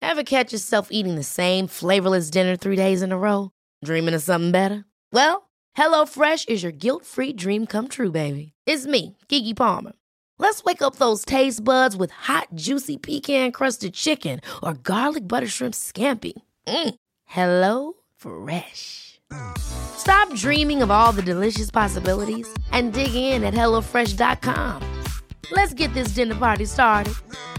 Ever catch yourself eating the same flavorless dinner 3 days in a row? Dreaming of something better? Well, HelloFresh is your guilt-free dream come true, baby. It's me, Keke Palmer. Let's wake up those taste buds with hot, juicy pecan-crusted chicken or garlic butter shrimp scampi. Hello Fresh. Stop dreaming of all the delicious possibilities and dig in at HelloFresh.com. Let's get this dinner party started.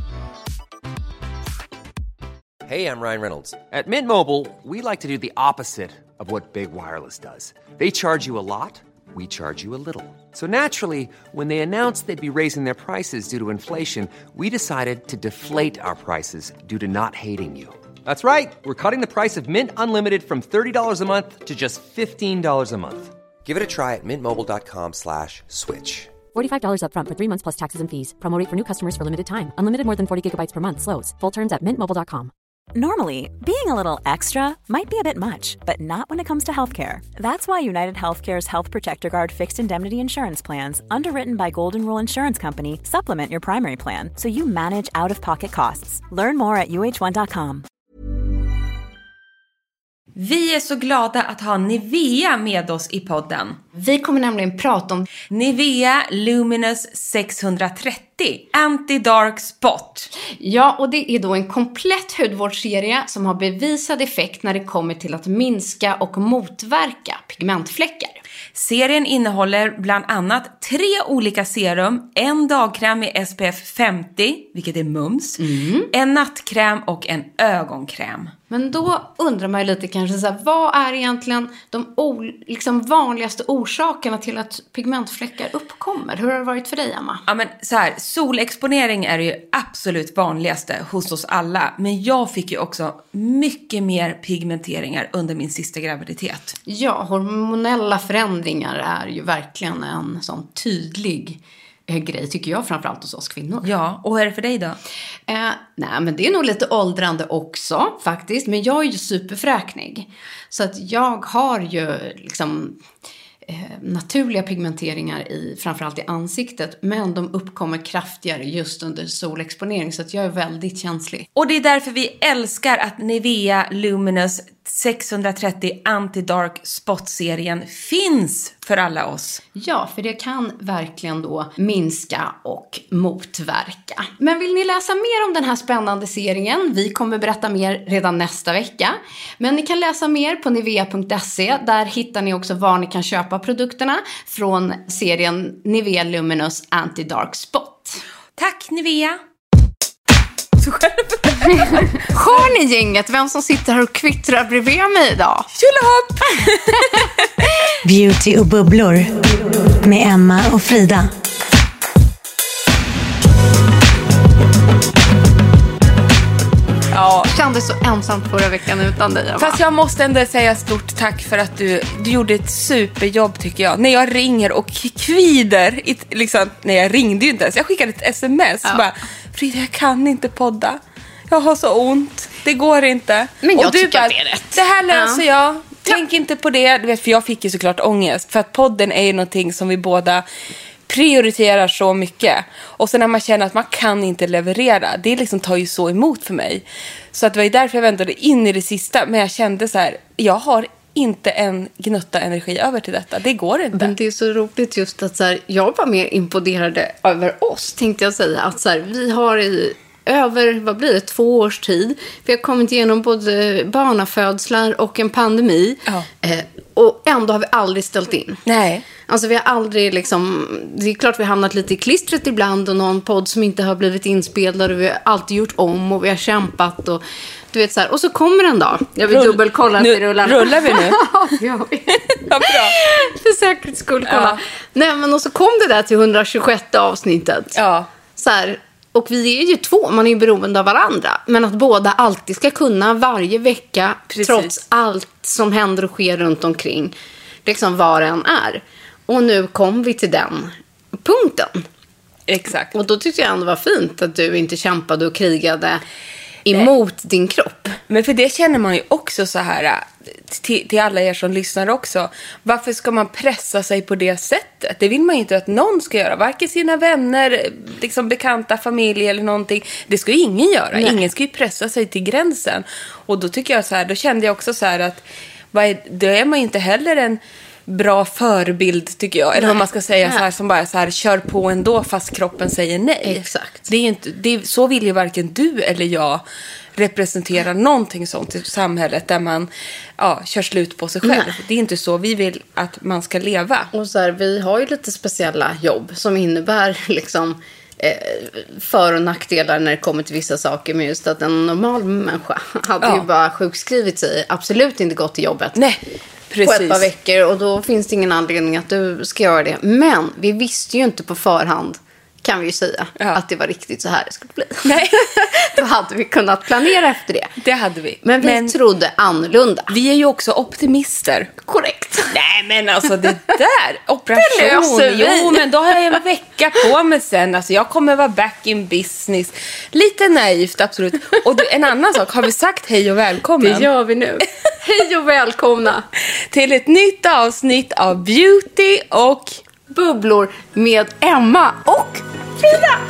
Hey, I'm Ryan Reynolds. At Mint Mobile, we like to do the opposite of what Big Wireless does. They charge you a lot, we charge you a little. So naturally, when they announced they'd be raising their prices due to inflation, we decided to deflate our prices due to not hating you. That's right. We're cutting the price of Mint Unlimited from $30 a month to just $15 a month. Give it a try at mintmobile.com/switch. $45 up front for 3 months plus taxes and fees. Promo rate for new customers for limited time. Unlimited more than 40 gigabytes per month slows. Full terms at mintmobile.com. Normally, being a little extra might be a bit much, but not when it comes to healthcare. That's why United Healthcare's Health Protector Guard fixed indemnity insurance plans, underwritten by Golden Rule Insurance Company, supplement your primary plan so you manage out-of-pocket costs. Learn more at uh1.com. Vi är så glada att ha Nivea med oss i podden. Vi kommer nämligen prata om Nivea Luminous 630 Anti-Dark Spot. Ja, och det är då en komplett hudvårdsserie som har bevisad effekt när det kommer till att minska och motverka pigmentfläckar. Serien innehåller bland annat 3 olika serum, en dagkräm med SPF 50, vilket är mums, en nattkräm och en ögonkräm. Men då undrar man ju lite kanske så här, vad är egentligen de vanligaste orsakerna till att pigmentfläckar uppkommer? Hur har det varit för dig, Emma? Ja, men så här, solexponering är ju absolut vanligaste hos oss alla. Men jag fick ju också mycket mer pigmenteringar under min sista graviditet. Ja, hormonella förändringar är ju verkligen en sån tydlig grej, tycker jag, framförallt hos oss kvinnor. Ja, och hur är det för dig då? Nej, men det är nog lite åldrande också faktiskt. Men jag är ju superfräknig. Så att jag har ju liksom naturliga pigmenteringar framförallt i ansiktet. Men de uppkommer kraftigare just under solexponering. Så att jag är väldigt känslig. Och det är därför vi älskar att Nivea Luminous 630 Anti-Dark Spot-serien finns för alla oss. Ja, för det kan verkligen då minska och motverka. Men vill ni läsa mer om den här spännande serien? Vi kommer berätta mer redan nästa vecka. Men ni kan läsa mer på nivea.se. Där hittar ni också var ni kan köpa produkterna från serien Nivea Luminous Anti-Dark Spot. Tack Nivea! Hör ni gänget, vem som sitter här och kvittrar bredvid mig idag? Tjolahopp! Beauty och bubblor med Emma och Frida. Ja, kändes så ensamt förra veckan utan dig, Emma. Fast jag måste ändå säga stort tack för att du gjorde ett superjobb, tycker jag. När jag ringer och kvider, liksom, nej, jag ringde ju inte ens. Jag skickade ett sms bara, Frida, jag kan inte podda. Jag har så ont. Det går inte. Men jag och du tycker bara, att det är rätt. Det här löser jag. Tänk inte på det. Du vet, för jag fick ju såklart ångest. För att podden är ju någonting som vi båda prioriterar så mycket. Och sen när man känner att man kan inte leverera, det liksom tar ju så emot för mig. Så att det var ju därför jag väntade in i det sista. Men jag kände så här, jag har inte en gnutta energi över till detta. Det går inte. Men det är så roligt just att så här, jag var mer imponerad över oss, tänkte jag säga. Att så här, vi har i över, 2 års tid. Vi har kommit igenom både barnafödslar och en pandemi. Ja. Och ändå har vi aldrig ställt in. Nej. Alltså vi har aldrig liksom, det är klart vi har hamnat lite i klistret ibland och någon podd som inte har blivit inspelad och vi har alltid gjort om och vi har kämpat och du vet så här. Och så kommer en dag. Jag vill dubbelkolla att det rullar. Rullar vi nu? Ja, Vad bra. för säkerhets skull kolla. Ja. Nej, men och så kom det där till 126 avsnittet. Ja. Så här, och vi är ju 2, man är ju beroende av varandra. Men att båda alltid ska kunna varje vecka, precis, trots allt som händer och sker runt omkring, liksom var en är. Och nu kom vi till den punkten. Exakt. Och då tyckte jag ändå var fint att du inte kämpade och krigade emot din kropp. Men för det känner man ju också så här, till alla er som lyssnar också. Varför ska man pressa sig på det sättet? Det vill man ju inte att någon ska göra. Varken sina vänner, liksom bekanta, familj eller någonting. Det ska ju ingen göra. Nej. Ingen ska ju pressa sig till gränsen. Och då tycker jag så här, då kände jag också så här att då är man ju inte heller en bra förebild, tycker jag. Eller vad man ska säga, så här, som bara så här, kör på ändå fast kroppen säger nej. Exakt. Det är inte, så vill ju varken du eller jag representera någonting sånt i samhället där man kör slut på sig själv. Nej. Det är inte så vi vill att man ska leva. Och så här, vi har ju lite speciella jobb som innebär liksom för- och nackdelar när det kommer till vissa saker. Men just att en normal människa hade ju bara sjukskrivit sig, absolut inte gått till jobbet. Nej. Precis. På ett par veckor, och då finns det ingen anledning att du ska göra det. Men vi visste ju inte på förhand, kan vi ju säga, att det var riktigt så här det skulle bli. Nej. Då hade vi kunnat planera efter det. Det hade vi. Men vi trodde annorlunda. Vi är ju också optimister. Korrekt. Nej, men alltså det där, operation. Jo, men då har jag en vecka på mig sen. Alltså jag kommer vara back in business. Lite naivt, absolut. Och en annan sak, har vi sagt hej och välkommen? Det gör vi nu. Hej och välkomna till ett nytt avsnitt av Beauty och Bubblor med Emma och Frida.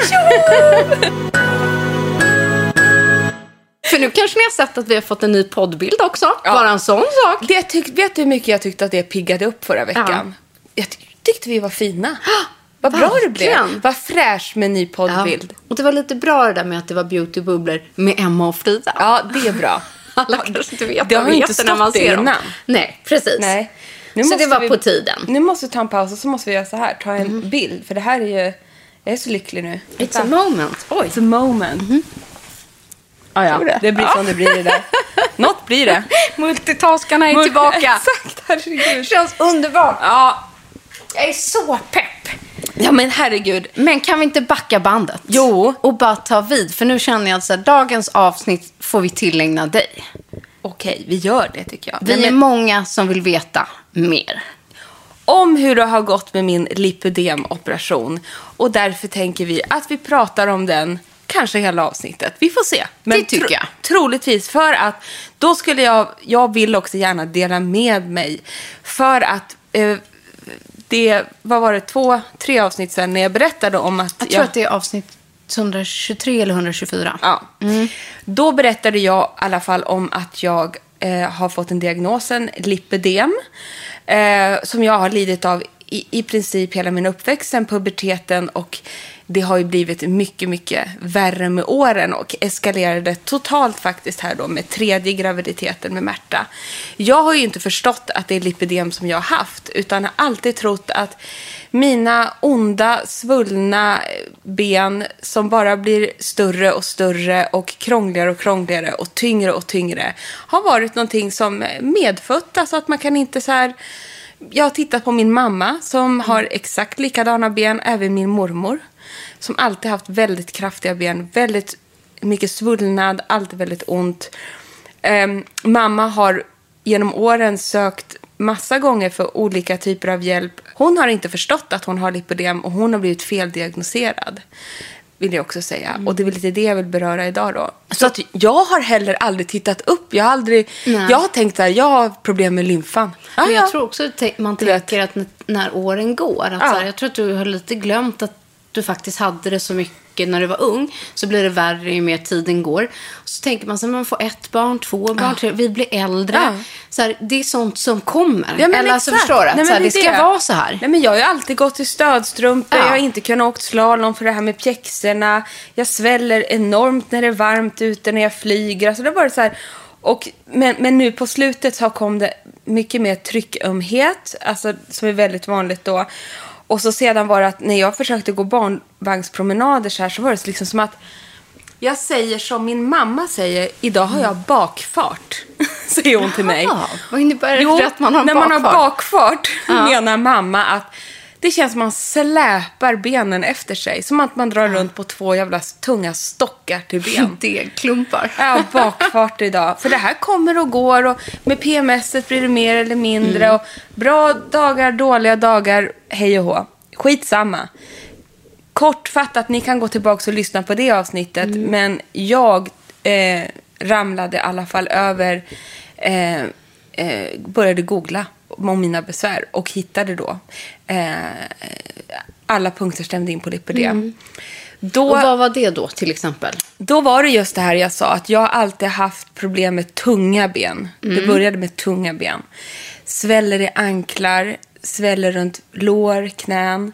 För nu kanske ni har sett att vi har fått en ny poddbild också. Bara en sån sak. Vet du hur mycket jag tyckte att det piggade upp förra veckan? Jag tyckte vi var fina. Vad bra det blev. Vad fräsch med en ny poddbild. Och det var lite bra det där med att det var beautybubblor med Emma och Frida. Ja, det är bra. Alla kanske inte vet det har inte stått när man ser innan. Dem. Nej, precis. Nej. Så det var på tiden. Nu måste vi ta en paus och så måste vi göra så här. Ta en bild. För det här är ju... Jag är så lycklig nu. It's a moment. Oj. It's a moment. Det blir som det blir det där. Något blir det. Multitaskarna är tillbaka. Exakt, herregud. Känns underbart. Ja. Jag är så pepp. Ja, men herregud. Men kan vi inte backa bandet? Jo. Och bara ta vid. För nu känner jag att dagens avsnitt får vi tillägna dig. Okej, vi gör det tycker jag. Vi är många som vill veta mer. Om hur det har gått med min lipödemoperation. Och därför tänker vi att vi pratar om den kanske hela avsnittet. Vi får se. Men det tycker jag. Troligtvis, för att då skulle jag vill också gärna dela med mig. För att vad var det, 2-3 avsnitt sedan när jag berättade om att... Jag tror att det är avsnitt 123 eller 124. Ja. Då berättade jag i alla fall om att jag har fått en diagnosen lipödem. Som jag har lidit av i princip hela min uppväxt sen puberteten, och det har ju blivit mycket, mycket värre med åren och eskalerade totalt faktiskt här då med 3:e graviditeten med Märta. Jag har ju inte förstått att det är lipödem som jag har haft, utan har alltid trott att mina onda, svullna ben som bara blir större och större och krångligare och tyngre har varit någonting som medfött, alltså att man kan inte så här... Jag har tittat på min mamma som har exakt likadana ben, även min mormor som alltid haft väldigt kraftiga ben, väldigt mycket svullnad, alltid väldigt ont. Mamma har genom åren sökt massa gånger för olika typer av hjälp. Hon har inte förstått att hon har lipödem och hon har blivit feldiagnoserad, vill jag också säga. Och det är väl lite det jag vill beröra idag då. Så att jag har heller aldrig tittat upp. Jag har tänkt att jag har problem med lymfan. Men jag tror också att man tänker att när åren går. Att så här, jag tror att du har lite glömt att du faktiskt hade det så mycket när du var ung. Så blir det värre ju mer tiden går. Så tänker man så här, man får 1 barn, 2 barn, 3, vi blir äldre. Så här, det är sånt som kommer. Ja, eller alltså förstår du? Så här, det ska vara så här. Nej, men jag har ju alltid gått i stödstrumpor. Jag har inte kunnat åka slalom för det här med pjäxorna. Jag sväller enormt när det är varmt ute, när jag flyger. Alltså det var så här. Men nu på slutet så kom det mycket mer tryckömhet, alltså, som är väldigt vanligt då. Och så sedan var det att när jag försökte gå barnvagnspromenader så här, så var det liksom som att jag säger som min mamma säger, idag har jag bakfart, säger hon till mig. Vad innebär det att man har när bakfart? Man har bakfart menar mamma att det känns som man släpar benen efter sig. Som att man drar runt på 2 jävla tunga stockar till ben. Degklumpar. Ja, bakfart idag. För det här kommer och går. Och med PMS blir det mer eller mindre. Och bra dagar, dåliga dagar, hej och hå. Skitsamma. Kortfattat, ni kan gå tillbaka och lyssna på det avsnittet. Men jag ramlade i alla fall över började googla om mina besvär och hittade då alla punkter stämde in på lipödem. Då, och vad var det då till exempel? Då var det just det här jag sa, att jag alltid haft problem med tunga ben. Det började med tunga ben. Sväller i anklar, sväller runt lår, knän.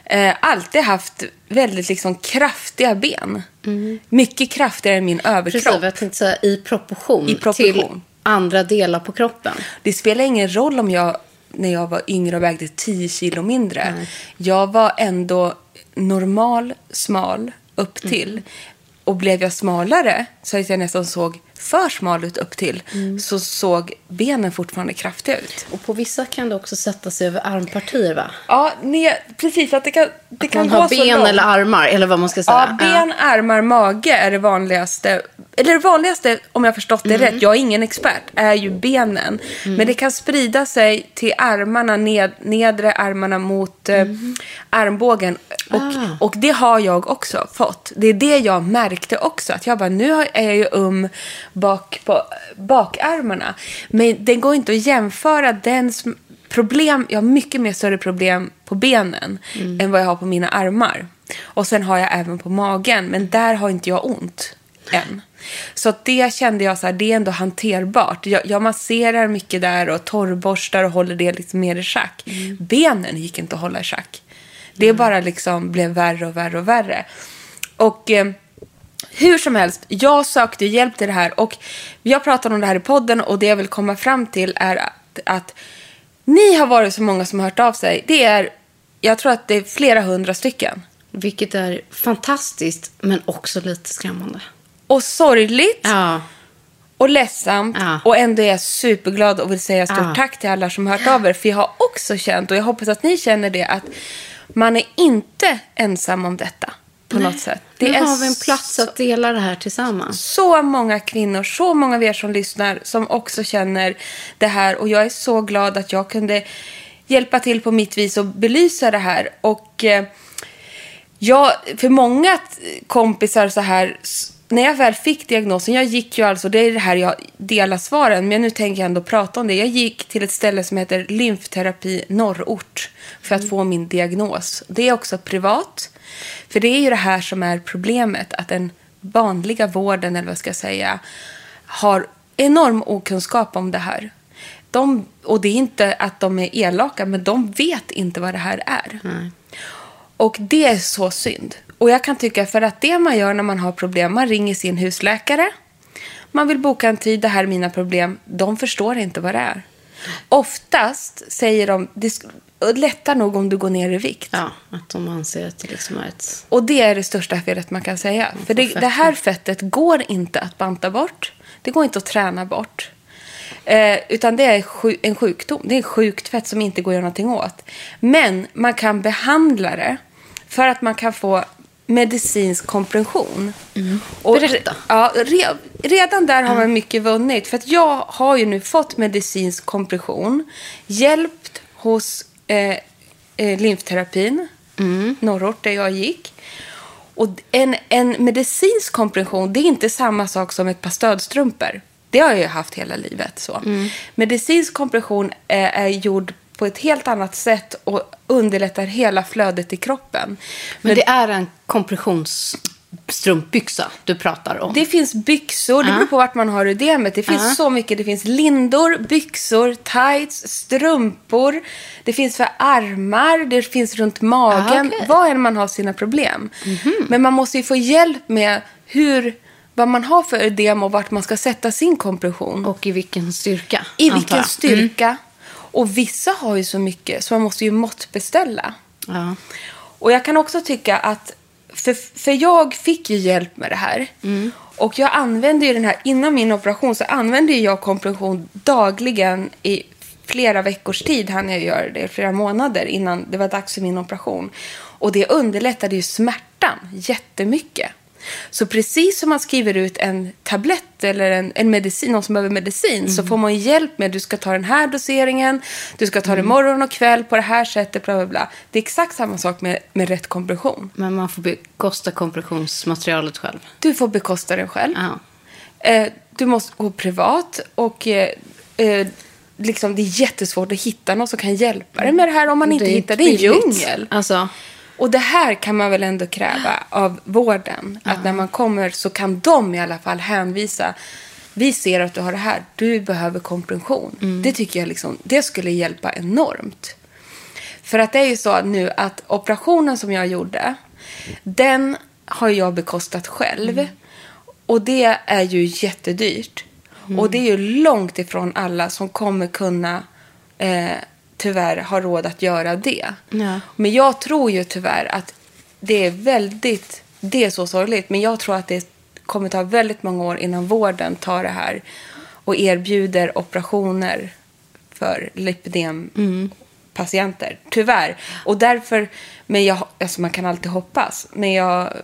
Alltid haft väldigt liksom kraftiga ben. Mycket kraftigare än min överkropp. Precis, jag tänkte säga i proportion till andra delar på kroppen. Det spelar ingen roll om jag, när jag var yngre och vägde 10 kilo mindre. Jag var ändå normal, smal upp till. Och blev jag smalare så att jag nästan såg för smal ut upp till, så såg benen fortfarande kraftiga ut. Och på vissa kan det också sätta sig över armpartier, va? Ja, precis. Att det kan ha gå så ben långt. eller armar, eller vad man ska säga. Ja, ben, armar, mage är det vanligaste. Eller det vanligaste, om jag förstått det rätt, jag är ingen expert, är ju benen. Men det kan sprida sig till armarna, nedre armarna mot armbågen. Och det har jag också fått. Det är det jag märkte också. Att jag bara, nu är jag ju bak på bakarmarna. Men det går inte att jämföra problem. Jag har mycket mer större problem på benen än vad jag har på mina armar. Och sen har jag även på magen. Men där har inte jag ont än. Så att det kände jag så här, det är ändå hanterbart. Jag masserar mycket där och torrborstar och håller det liksom mer i schack. Benen gick inte att hålla i schack. Det bara liksom blev värre och värre och värre. Och hur som helst, jag sökte hjälp till det här. Och jag pratade om det här i podden. Och det jag vill komma fram till är att ni har varit så många som har hört av sig. Jag tror att det är flera 100 stycken. Vilket är fantastiskt, men också lite skrämmande. Och sorgligt. Ja. Och ledsamt. Ja. Och ändå är jag superglad och vill säga stort tack till alla som har hört av er. För jag har också känt, och jag hoppas att ni känner det, att man är inte ensam om detta på något sätt. Nu har vi en plats att dela det här tillsammans. Så många kvinnor, så många av er som lyssnar som också känner det här. Och jag är så glad att jag kunde hjälpa till på mitt vis och belysa det här. Och för många kompisar så här, när jag väl fick diagnosen, jag gick ju alltså, det är det här jag delar svaren, men nu tänker jag ändå prata om det. Jag gick till ett ställe som heter Lymfterapi Norrort för att få min diagnos. Det är också privat, för det är ju det här som är problemet, att den vanliga vården, eller vad ska jag säga, har enorm okunskap om det här. Och det är inte att de är elaka, men de vet inte vad det här är. Och det är så synd. Och jag kan tycka, för att det man gör när man har problem, man ringer sin husläkare, man vill boka en tid, det här är mina problem, de förstår inte vad det är. Oftast säger de, det lättar nog om du går ner i vikt. Ja, att de anser att det liksom är ett... Och det är det största felet man kan säga. För det här fettet går inte att banta bort. Det går inte att träna bort. Utan det är en sjukdom. Det är sjukt fett som inte går att göra någonting åt. Men man kan behandla det för att man kan få medicinsk kompression. Och berätta. Redan där har man mycket vunnit. För att jag har ju nu fått medicinsk kompression. Hjälpt hos lymfterapin. Norrort där jag gick. Och en medicinsk kompression, det är inte samma sak som ett par stödstrumpor. Det har jag ju haft hela livet. Så. Medicinsk kompression är gjord på ett helt annat sätt och underlättar hela flödet i kroppen. Men det är en kompressionsstrumpbyxa du pratar om. Det finns byxor, det beror på vart man har ödemet. Det finns så mycket, det finns lindor, byxor, tights, strumpor. Det finns för armar, det finns runt magen. Vad än man har sina problem. Men man måste ju få hjälp med vad man har för ödem och vart man ska sätta sin kompression. Och i vilken styrka. I vilken styrka. Och vissa har ju så mycket så man måste ju måttbeställa. Ja. Och jag kan också tycka att för jag fick ju hjälp med det här. Och jag använde ju den här, innan min operation så använde jag kompression dagligen i flera veckors tid. Han jag gör det, flera månader innan det var dags för min operation. Och det underlättade ju smärtan jättemycket. Så precis som man skriver ut en tablett eller en medicin, någon som behöver medicin, så får man hjälp med, du ska ta den här doseringen, du ska ta det morgon och kväll på det här sättet, bla bla bla. Det är exakt samma sak med rätt kompression. Men man får bekosta kompressionsmaterialet själv. Du får bekosta den själv. Du måste gå privat och liksom, det är jättesvårt att hitta någon som kan hjälpa dig med det här om man inte hittar det i djungel. Alltså. Och det här kan man väl ändå kräva av vården. Att när man kommer så kan de i alla fall hänvisa. Vi ser att du har det här. Du behöver kompression. Det tycker jag liksom, det skulle hjälpa enormt. För att det är ju så nu att operationen som jag gjorde, den har jag bekostat själv. Och det är ju jättedyrt. Och det är ju långt ifrån alla som kommer kunna tyvärr ha råd att göra det. Ja. Men jag tror ju tyvärr att det är så sorgligt. Men jag tror att det kommer ta väldigt många år innan vården tar det här och erbjuder operationer för lipödem-patienter. Tyvärr. Och därför, men alltså man kan alltid hoppas. Men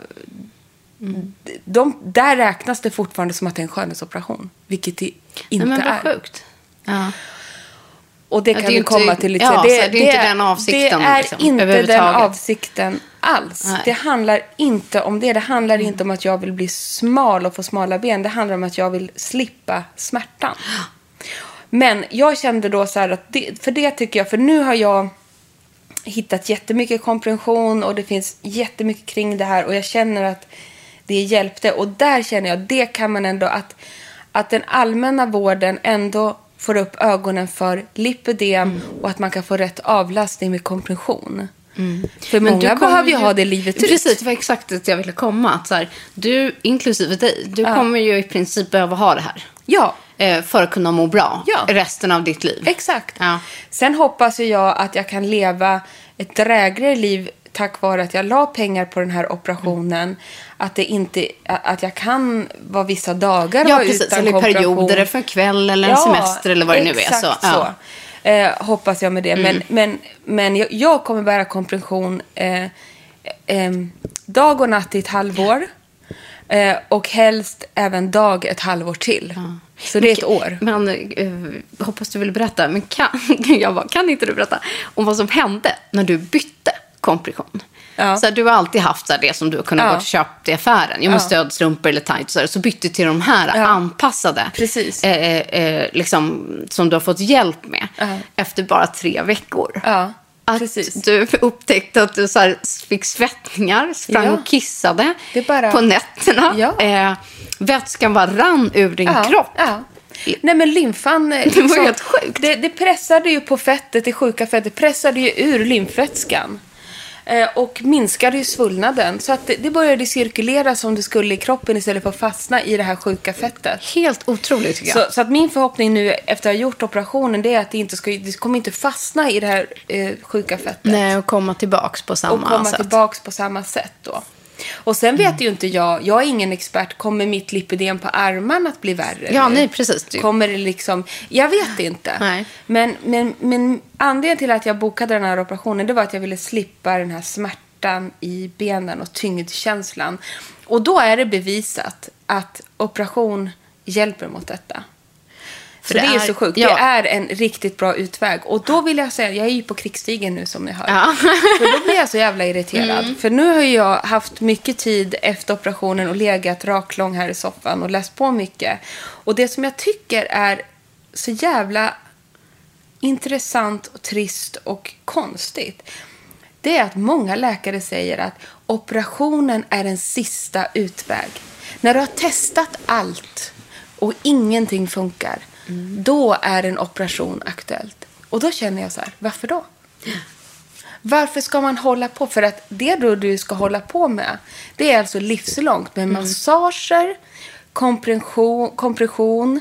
där räknas det fortfarande som att det är en skönhetsoperation. Vilket det inte är. Men vad sjukt. Ja. Och det kan vi komma till lite. Ja, det är inte den avsikten. Det är liksom, inte den avsikten alls. Nej. Det handlar inte om det. Det handlar inte om att jag vill bli smal och få smala ben. Det handlar om att jag vill slippa smärtan. Men jag kände då så här att för nu har jag hittat jättemycket kompression och det finns jättemycket kring det här och jag känner att det hjälpte. Och där känner jag, det kan man ändå, att den allmänna vården ändå får upp ögonen för lipödem och att man kan få rätt avlastning med kompression. För men många behöver ju ha det livet ut. Precis, det var exakt det jag ville komma. Att så här, du, inklusive dig, du kommer ju i princip behöva ha det här. Ja. För att kunna må bra resten av ditt liv. Exakt. Ja. Sen hoppas jag att jag kan leva ett drägligare liv tack vare att jag la pengar på den här operationen. Att jag kan vara vissa dagar vara utan eller perioder eller för en kväll eller en semester eller vad det nu är. Exakt så. Hoppas jag med det. Men jag kommer bära kompression dag och natt i ett halvår. Och helst även dag ett halvår till. Så det är ett år. Men hoppas du vill berätta. Men kan inte du berätta om vad som hände när du bytte kompression? Ja. Så du har alltid haft så här, det som du kunde gå och köpa i affären. Med stödstrumpor eller tights. Så bytte till de här anpassade. Precis. Liksom, som du har fått hjälp med. Efter bara 3 veckor. Ja. Att precis. Du upptäckte att du så här fick svettningar, sprang och kissade på nätterna. Ja. Vätskan bara rann ur din kropp. Ja. Nej, men lymfan det var helt sjukt. Det pressade ju på fettet, det sjuka fettet pressade ju ur lymfvätskan. Och minskade ju svullnaden. Så att det började cirkulera som det skulle i kroppen istället för att fastna i det här sjuka fettet. Helt otroligt tycker jag. Så att min förhoppning nu efter att ha gjort operationen det är att det kommer inte fastna i det här sjuka fettet. Nej, och komma tillbaks på samma sätt. Då. Och sen vet ju inte jag är ingen expert, kommer mitt lipödem på armarna att bli värre? Ja, nej, precis. Kommer det liksom, jag vet inte. Nej. Men anledningen till att jag bokade den här operationen, det var att jag ville slippa den här smärtan i benen och tyngdkänslan. Och då är det bevisat att operation hjälper mot detta. Så det är så sjukt. Ja. Det är en riktigt bra utväg. Och då vill jag säga, jag är ju på krigsstigen nu som ni hör. Ja. För då blir jag så jävla irriterad. För nu har jag haft mycket tid efter operationen och legat raklång här i soffan och läst på mycket. Och det som jag tycker är så jävla intressant och trist och konstigt, det är att många läkare säger att operationen är en sista utväg. När du har testat allt och ingenting funkar, då är en operation aktuellt. Och då känner jag så här, varför då? Varför ska man hålla på? För att det då du ska hålla på med, det är alltså livslångt med massager, kompression,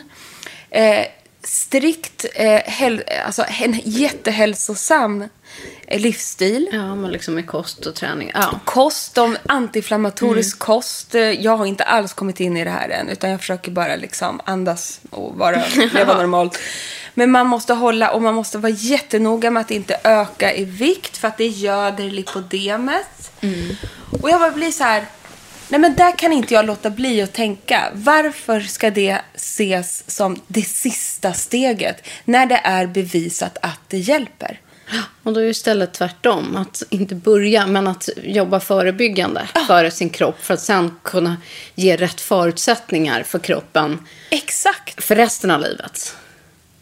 strikt, alltså en jättehälsosam livsstil. Ja, men liksom med kost och träning. Ja. Kost, antiinflammatorisk kost. Jag har inte alls kommit in i det här än, utan jag försöker bara liksom andas och leva normalt. Men man måste man måste vara jättenoga med att inte öka i vikt, för att det göder lipödemet. Och jag bara blir så här, nej, men där kan inte jag låta bli att tänka. Varför ska det ses som det sista steget när det är bevisat att det hjälper? Och då är ju istället tvärtom. Att inte börja, men att jobba förebyggande för sin kropp. För att sen kunna ge rätt förutsättningar för kroppen. Exakt. För resten av livet.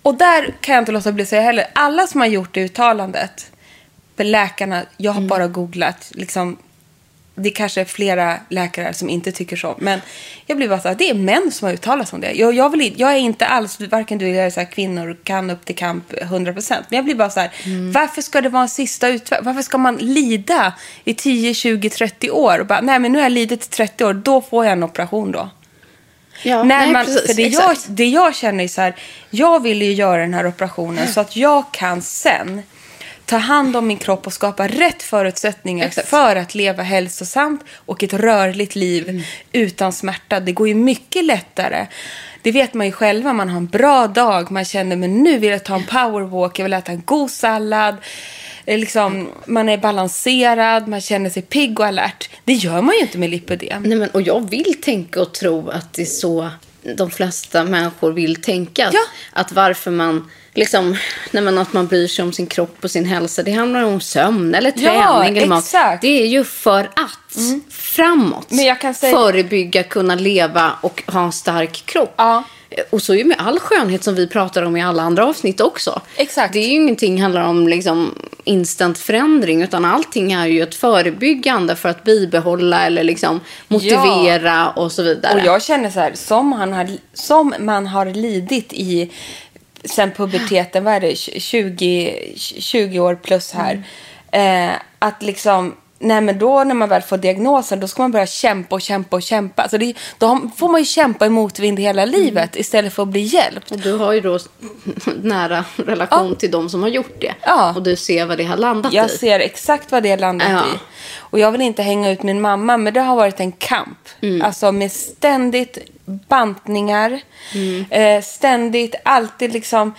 Och där kan jag inte låta bli att säga heller. Alla som har gjort det uttalandet, för läkarna, jag har bara googlat. Liksom, det kanske är flera läkare som inte tycker så. Men jag blir bara så här, det är män som har uttalat om det. Jag är inte alls, varken du eller så här, kvinnor kan upp till kamp 100%. Men jag blir bara så här, varför ska det vara en sista utväg? Varför ska man lida i 10, 20, 30 år? Och bara, nej men nu har jag lidit i 30 år, då får jag en operation då. Ja, Precis, för det jag känner är så här, jag vill ju göra den här operationen så att jag kan sen ta hand om min kropp och skapa rätt förutsättningar för att leva hälsosamt och ett rörligt liv utan smärta. Det går ju mycket lättare. Det vet man ju själva, man har en bra dag, man känner, men nu vill jag ta en powerwalk, jag vill äta en god sallad. Liksom, man är balanserad, man känner sig pigg och alert. Det gör man ju inte med lipödem. Nej, men, och jag vill tänka och tro att det är så de flesta människor vill tänka. Ja. Att varför man liksom, att man bryr sig om sin kropp och sin hälsa, det handlar om sömn eller träning eller mat. Det är ju för att framåt, men jag kan säga, förebygga, kunna leva och ha en stark kropp. Ja. Och så är ju med all skönhet som vi pratar om i alla andra avsnitt också. Exakt. Det är ju ingenting handlar om liksom instant förändring, utan allting är ju ett förebyggande för att bibehålla eller liksom motivera och så vidare. Och jag känner så här, som man har lidit i sen puberteten, vad är det, 20 år plus här, att liksom, nej men då när man väl får diagnosen, då ska man börja kämpa. Alltså då får man ju kämpa i motvind hela livet istället för att bli hjälpt. Och du har ju då nära relation till de som har gjort det. Ja. Och du ser vad det har landat i. Jag ser exakt vad det har landat i. Och jag vill inte hänga ut min mamma, men det har varit en kamp. Alltså med ständigt bantningar. Ständigt, alltid liksom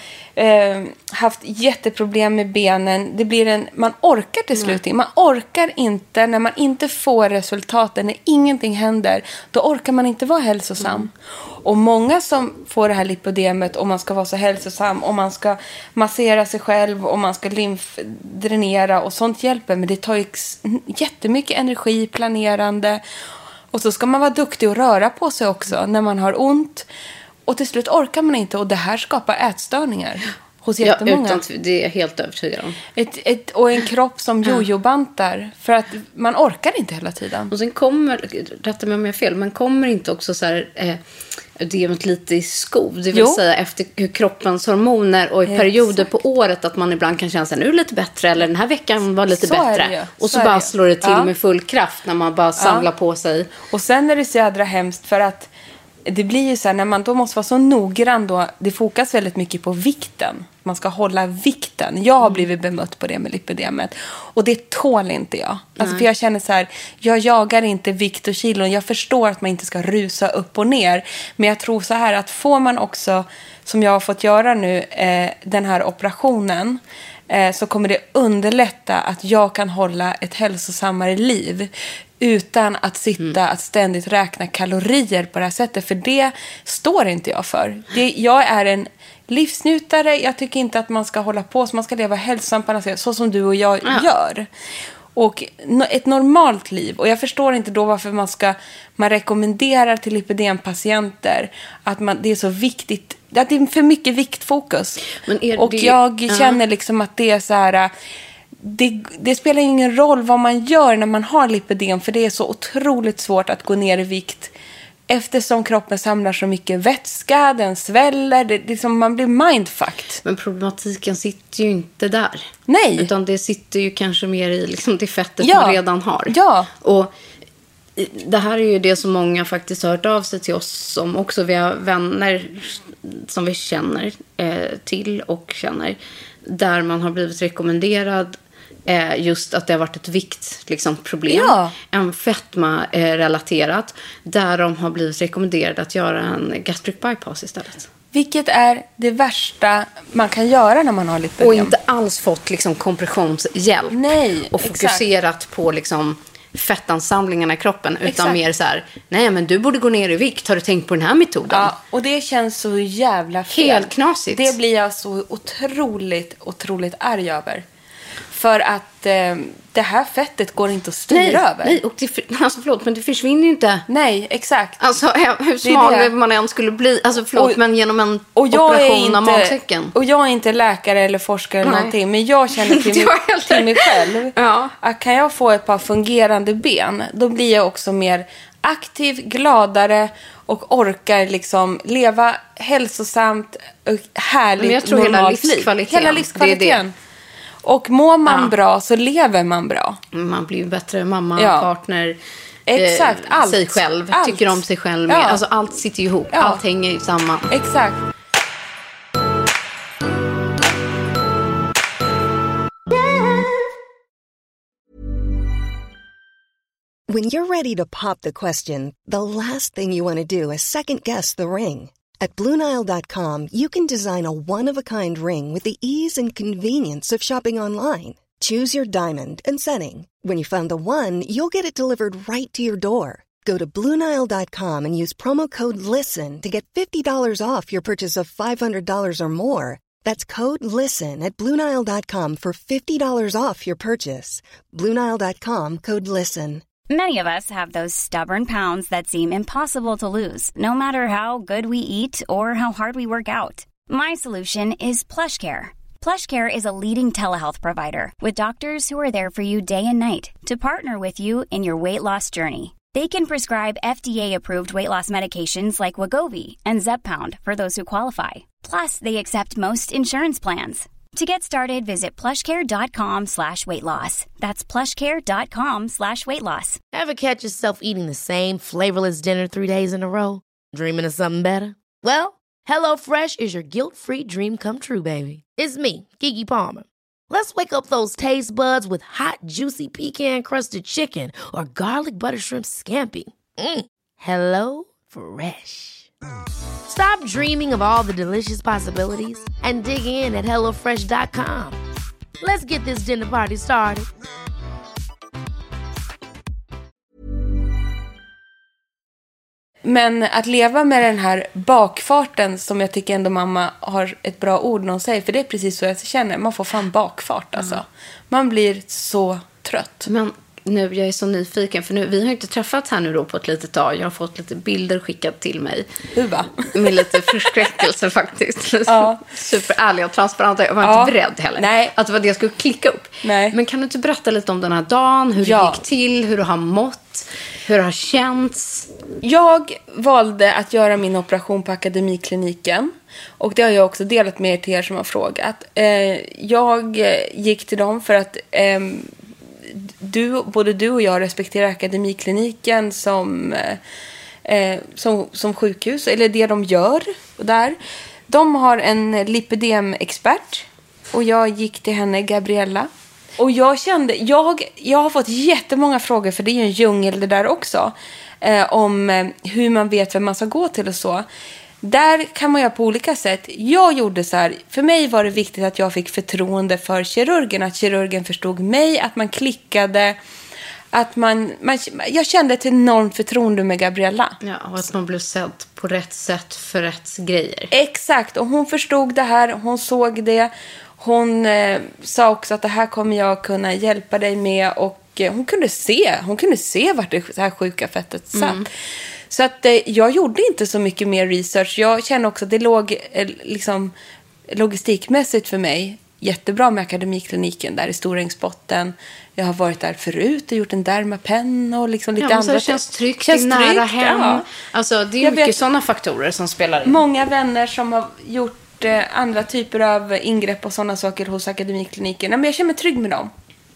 haft jätteproblem med benen. Det blir man orkar till slut. Man orkar inte, när man inte får resultaten, när ingenting händer, då orkar man inte vara hälsosam. Och många som får det här lipödemet, och man ska vara så hälsosam, och man ska massera sig själv, och man ska lymfdränera och sånt hjälper, men det tar ju jättemycket energi, planerande. Och så ska man vara duktig och röra på sig också när man har ont. Och till slut orkar man inte, och det här skapar ätstörningar hos jättemånga. Ja, utan det är jag helt övertygad om. Och en kropp som jojobantar, för att man orkar inte hela tiden. Och sen kommer, rätta mig om jag är fel, men kommer inte också så här, det är lite i skov. Det vill säga efter kroppens hormoner och i perioder på året, att man ibland kan känna sig nu lite bättre, eller den här veckan var lite bättre. Och så bara slår det till med full kraft när man bara samlar på sig. Och sen är det så jädra hemskt, för att det blir ju så här, när man då måste vara så noggrann då, det fokas väldigt mycket på vikten. Man ska hålla vikten. Jag har blivit bemött på det med lipödemet. Och det tål inte jag. Alltså, för jag känner så här, jag jagar inte vikt och kilon. Jag förstår att man inte ska rusa upp och ner. Men jag tror så här, att får man också, som jag har fått göra nu, den här operationen, så kommer det underlätta att jag kan hålla ett hälsosammare liv utan att sitta att ständigt räkna kalorier på det här sättet. För det står inte jag för. Jag är en livsnjutare. Jag tycker inte att man ska hålla på så. Man ska leva hälsosamt på något sätt, så som du och jag gör. Och ett normalt liv. Och jag förstår inte då varför man rekommenderar till lipödempatienter att det är så viktigt, att det är för mycket viktfokus. Jag känner liksom att det är så här, det spelar ingen roll vad man gör när man har lipödem, för det är så otroligt svårt att gå ner i vikt eftersom kroppen samlar så mycket vätska, den sväller, man blir mindfucked. Men problematiken sitter ju inte där. Nej. Utan det sitter ju kanske mer i liksom det fettet man redan har. Ja. Och det här är ju det som många faktiskt har hört av sig till oss, som också vi har vänner som vi känner till och känner, där man har blivit rekommenderad just att det har varit ett viktproblem, en fetma relaterat, där de har blivit rekommenderade att göra en gastric bypass istället. Vilket är det värsta man kan göra när man har lipödem. Och inte alls fått kompressionshjälp. Nej, och fokuserat på fettansamlingarna i kroppen, utan mer så här: nej men du borde gå ner i vikt, har du tänkt på den här metoden? Ja, och det känns så jävla fel. Helt knasigt. Det blir jag så otroligt arg över. För att det här fettet går inte att styra över. Nej, och förlåt, men det försvinner ju inte. Nej, exakt. Alltså hur smal man än skulle bli. Alltså förlåt, men genom en operation av magsäcken. Och jag är inte läkare eller forskare eller någonting. Men jag känner till mig själv. Att kan jag få ett par fungerande ben, då blir jag också mer aktiv, gladare och orkar liksom leva hälsosamt och härligt. Men jag tror hela livskvaliteten. Hela livskvaliteten. Och mår man bra så lever man bra. Man blir ju bättre mamma, partner, exakt, allt. Sig själv, tycker om sig själv med. Alltså allt sitter ju ihop, allt hänger ju samman. Exakt. When you're ready to pop the question, the last thing you want to do is second-guess the ring. At BlueNile.com, you can design a one-of-a-kind ring with the ease and convenience of shopping online. Choose your diamond and setting. When you find the one, you'll get it delivered right to your door. Go to BlueNile.com and use promo code LISTEN to get $50 off your purchase of $500 or more. That's code LISTEN at BlueNile.com for $50 off your purchase. BlueNile.com, code LISTEN. Many of us have those stubborn pounds that seem impossible to lose, no matter how good we eat or how hard we work out. My solution is PlushCare. PlushCare is a leading telehealth provider with doctors who are there for you day and night to partner with you in your weight loss journey. They can prescribe FDA-approved weight loss medications like Wegovy and Zepbound for those who qualify. Plus, they accept most insurance plans. To get started, visit plushcare.com/weightloss. That's plushcare.com/weightloss. Ever catch yourself eating the same flavorless dinner 3 days in a row? Dreaming of something better? Well, HelloFresh is your guilt-free dream come true, baby. It's me, Keke Palmer. Let's wake up those taste buds with hot, juicy pecan-crusted chicken or garlic butter shrimp scampi. Hello Fresh. Stop dreaming of all the delicious possibilities and dig in at HelloFresh.com. Let's get this dinner party started. Men att leva med den här bakfarten som jag tycker ändå mamma har ett bra ord när hon säger, för det är precis så jag känner. Man får fan bakfart alltså. Man blir så trött. Men nu, jag är så nyfiken, för nu, vi har inte träffats här nu då på ett litet tag. Jag har fått lite bilder skickat till mig. Hur va? Med lite förskräckelse faktiskt. Superärlig och transparent. Jag var inte beredd heller. Nej. Att det var det jag skulle klicka upp. Nej. Men kan du inte berätta lite om den här dagen? Hur det gick till, hur du har mått, hur det har känts? Jag valde att göra min operation på Akademikliniken. Och det har jag också delat med er till er som har frågat. Jag gick till dem för att... både du och jag respekterar Akademikliniken som sjukhus, eller det de gör där. De har en lipidemexpert och jag gick till henne, Gabriella. Och jag kände, jag har fått jättemånga frågor, för det är ju en djungel det där också, om hur man vet vem man ska gå till och så. Där kan man göra på olika sätt. Jag gjorde så här. För mig var det viktigt att jag fick förtroende för kirurgen. Att kirurgen förstod mig. Att man klickade. Att jag kände ett enormt förtroende med Gabriella. Ja, och att man blev sedd på rätt sätt för rätt grejer. Exakt. Och hon förstod det här. Hon såg det. Hon sa också att det här kommer jag kunna hjälpa dig med. Och hon kunde se vart det här sjuka fettet satt. Så att jag gjorde inte så mycket mer research. Jag känner också att det låg liksom logistikmässigt för mig jättebra med Akademikliniken där i Storängsbotten. Jag har varit där förut och gjort en Dermapen och liksom lite andra. Det känns tryggt, nära hem. Ja. Alltså det är mycket sådana faktorer som spelar in. Många vänner som har gjort andra typer av ingrepp och sådana saker hos Akademikliniken. Men jag känner mig trygg med dem.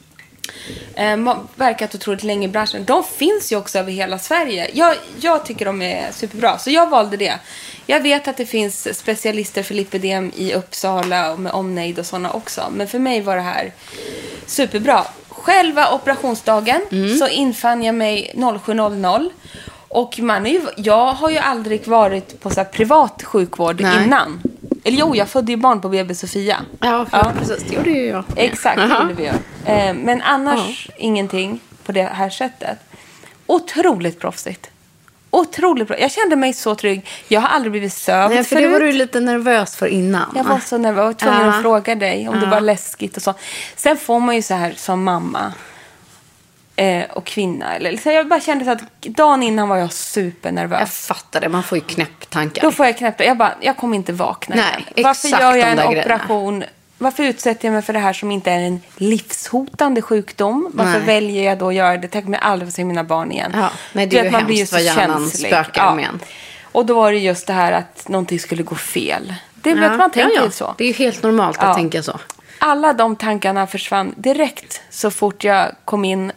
Verkat otroligt länge i branschen. De finns ju också över hela Sverige. Jag tycker de är superbra. Så jag valde det. Jag vet att det finns specialister för lipidem i Uppsala och med omnejd och sådana också. Men för mig var det här superbra. Själva operationsdagen så infann jag mig 07.00. Och jag har ju aldrig varit på så här privat sjukvård innan. Eller jo, jag födde ju barn på BB Sofia. Ja, precis. Det gjorde ju jag. Exakt, det gjorde vi ju. Men annars ingenting på det här sättet. Otroligt proffsigt. otroligt bra. Jag kände mig så trygg. Jag har aldrig blivit sövd. Nej, för det var du lite nervös för innan. Jag var så nervös. Jag var tvungen att fråga dig om det var läskigt och så. Sen får man ju så här som mamma och kvinna. Eller, jag bara kände så att dagen innan var jag supernervös. Jag fattar det. Man får ju knäpptankar. Då får jag knäpptankar. Jag kommer inte vakna igen. Varför gör jag en operation? Varför utsätter jag mig för det här som inte är en livshotande sjukdom? Varför väljer jag då att göra det? Tänk om jag aldrig får se mina barn igen. Ja, nej, det är ju hemskt vad hjärnan spökar med en. Och då var det just det här att någonting skulle gå fel. Det vet man tänker så. Det är ju helt normalt att tänka så. Alla de tankarna försvann direkt så fort jag kom in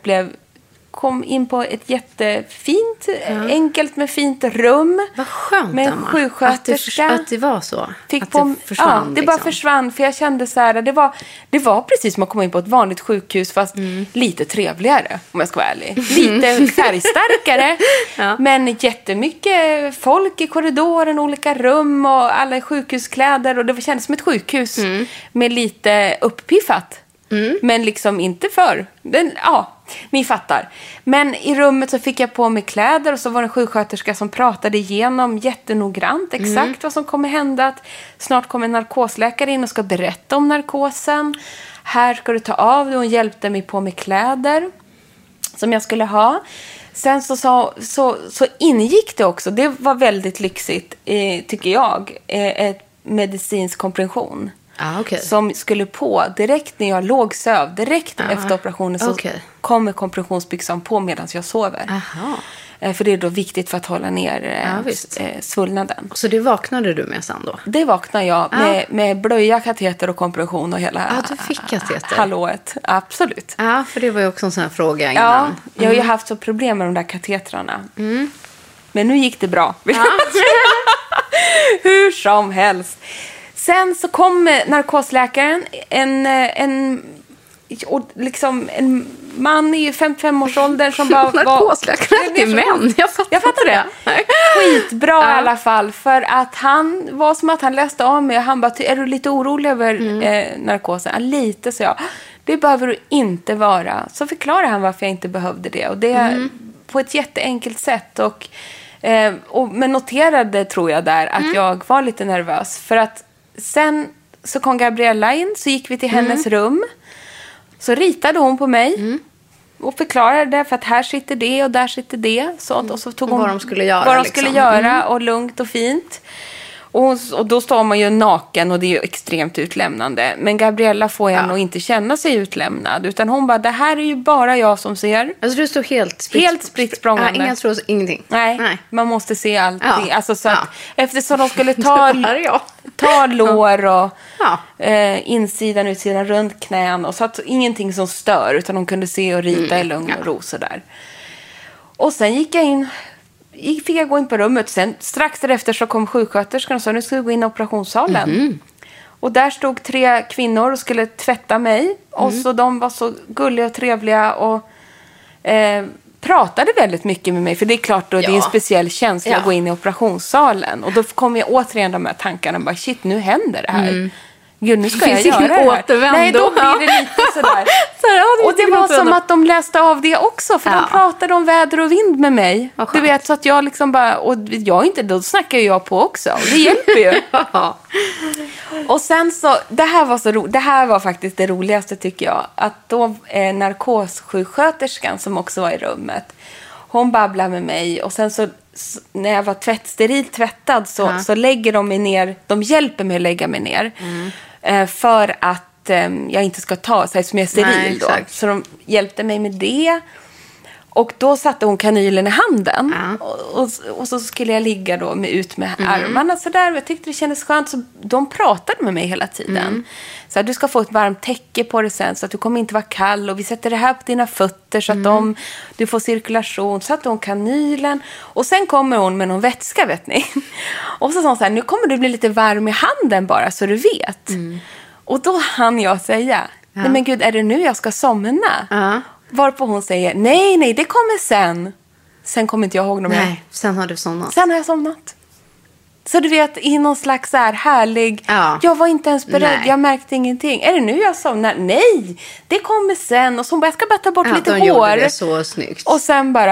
på ett jättefint, enkelt med fint rum. Vad skönt, med en sjuksköterska. Att det var så. Det försvann. Det bara försvann. För jag kände så här, det var precis som att komma in på ett vanligt sjukhus fast lite trevligare, om jag ska vara ärlig. Lite färgstarkare. Men jättemycket folk i korridoren, olika rum och alla i sjukhuskläder. Och det kändes som ett sjukhus med lite upppiffat. Men liksom inte för. Ni fattar. Men i rummet så fick jag på mig kläder och så var det en sjuksköterska som pratade igenom jättenoggrant exakt vad som kommer hända. Att snart kommer en narkosläkare in och ska berätta om narkosen. Här ska du ta av det. Hon hjälpte mig på med kläder som jag skulle ha. Sen så ingick det också, det var väldigt lyxigt tycker jag, ett medicinsk kompression. Som skulle på direkt när jag låg söv. Direkt efter operationen så kommer kompressionsbyxan på medan jag sover. För det är då viktigt för att hålla ner svullnaden. Så det vaknade du med sen då? Det vaknade jag med blöja, kateter och kompression och hela du fick kateter. Hallået. Absolut. Ja, för det var ju också en sån här fråga innan. Jag har ju haft så problem med de där katetrarna. Men nu gick det bra. Hur som helst. Sen så kom narkosläkaren, en man i 55-årsåldern som bara narkosläkaren är män. Jag fattar det. Skitbra i alla fall, för att han var som att han läste av mig och han bara, är du lite orolig över narkosen? Lite, så jag. Det behöver du inte vara. Så förklarade han varför jag inte behövde det, och det på ett jätteenkelt sätt, men noterade, tror jag, där att jag var lite nervös, för att sen så kom Gabriella in, så gick vi till hennes rum. Så ritade hon på mig och förklarade för att här sitter det och där sitter det. Och så tog hon vad de skulle göra. Och lugnt och fint. Och då står man ju naken och det är ju extremt utlämnande. Men Gabriella får jag nog inte känna sig utlämnad. Utan hon bara, det här är ju bara jag som ser. Alltså du står helt spritt språngande. Inga tros, ingenting. Nej, man måste se allting. Alltså, så att, eftersom de skulle ta lår och insidan, utsidan, runt knän. Och så att ingenting som stör, utan de kunde se och rita i lugn och ro så där. Och sen gick jag in... Fick jag gå in på rummet. Sen strax därefter så kom sjuksköterskan och sa, nu ska vi gå in i operationssalen. Och där stod 3 kvinnor och skulle tvätta mig. Och så de var så gulliga och trevliga och pratade väldigt mycket med mig. För det är klart då, det är en speciell känsla att gå in i operationssalen. Och då kom jag återigen de här tankarna. Bara, shit, nu händer det här. Gud, nu ska jag göra det här. Nej, då blir det lite sådär. Och det var som att de läste av det också. För de pratade om väder och vind med mig. Du vet, så att jag liksom bara... Och jag inte, då snackar jag på också. Och det hjälper ju. Och sen så... Det här var faktiskt det roligaste, tycker jag. Att då narkossjuksköterskan som också var i rummet. Hon babblade med mig. Och sen så... När jag var sterilt tvättad så lägger de mig ner. De hjälper mig att lägga mig ner. För att jag inte ska ta sig som jag är steril då. Så de hjälpte mig med det. Och då satte hon kanylen i handen. Och så skulle jag ligga då ut med armarna så där. Jag tyckte det kändes skönt. Så de pratade med mig hela tiden. Så att du ska få ett varmt täcke på dig sen. Så att du kommer inte vara kall. Och vi sätter det här på dina fötter. Så att du får cirkulation. Så satte hon kanylen. Och sen kommer hon med någon vätska, vet ni. Och så sa hon så här, nu kommer du bli lite varm i handen bara, så du vet. Och då hann jag säga, nej men gud, är det nu jag ska somna? Varpå hon säger, nej, det kommer sen. Sen kommer inte jag ihåg något mer. Nej, sen har du somnat. Sen har jag somnat. Så du vet, i någon slags så här härlig... Jag var inte ens beredd, jag märkte ingenting. Är det nu jag somnar? Nej, det kommer sen. Och så hon bara, jag ska bara ta bort lite hår. Gjorde det så snyggt. Och sen bara...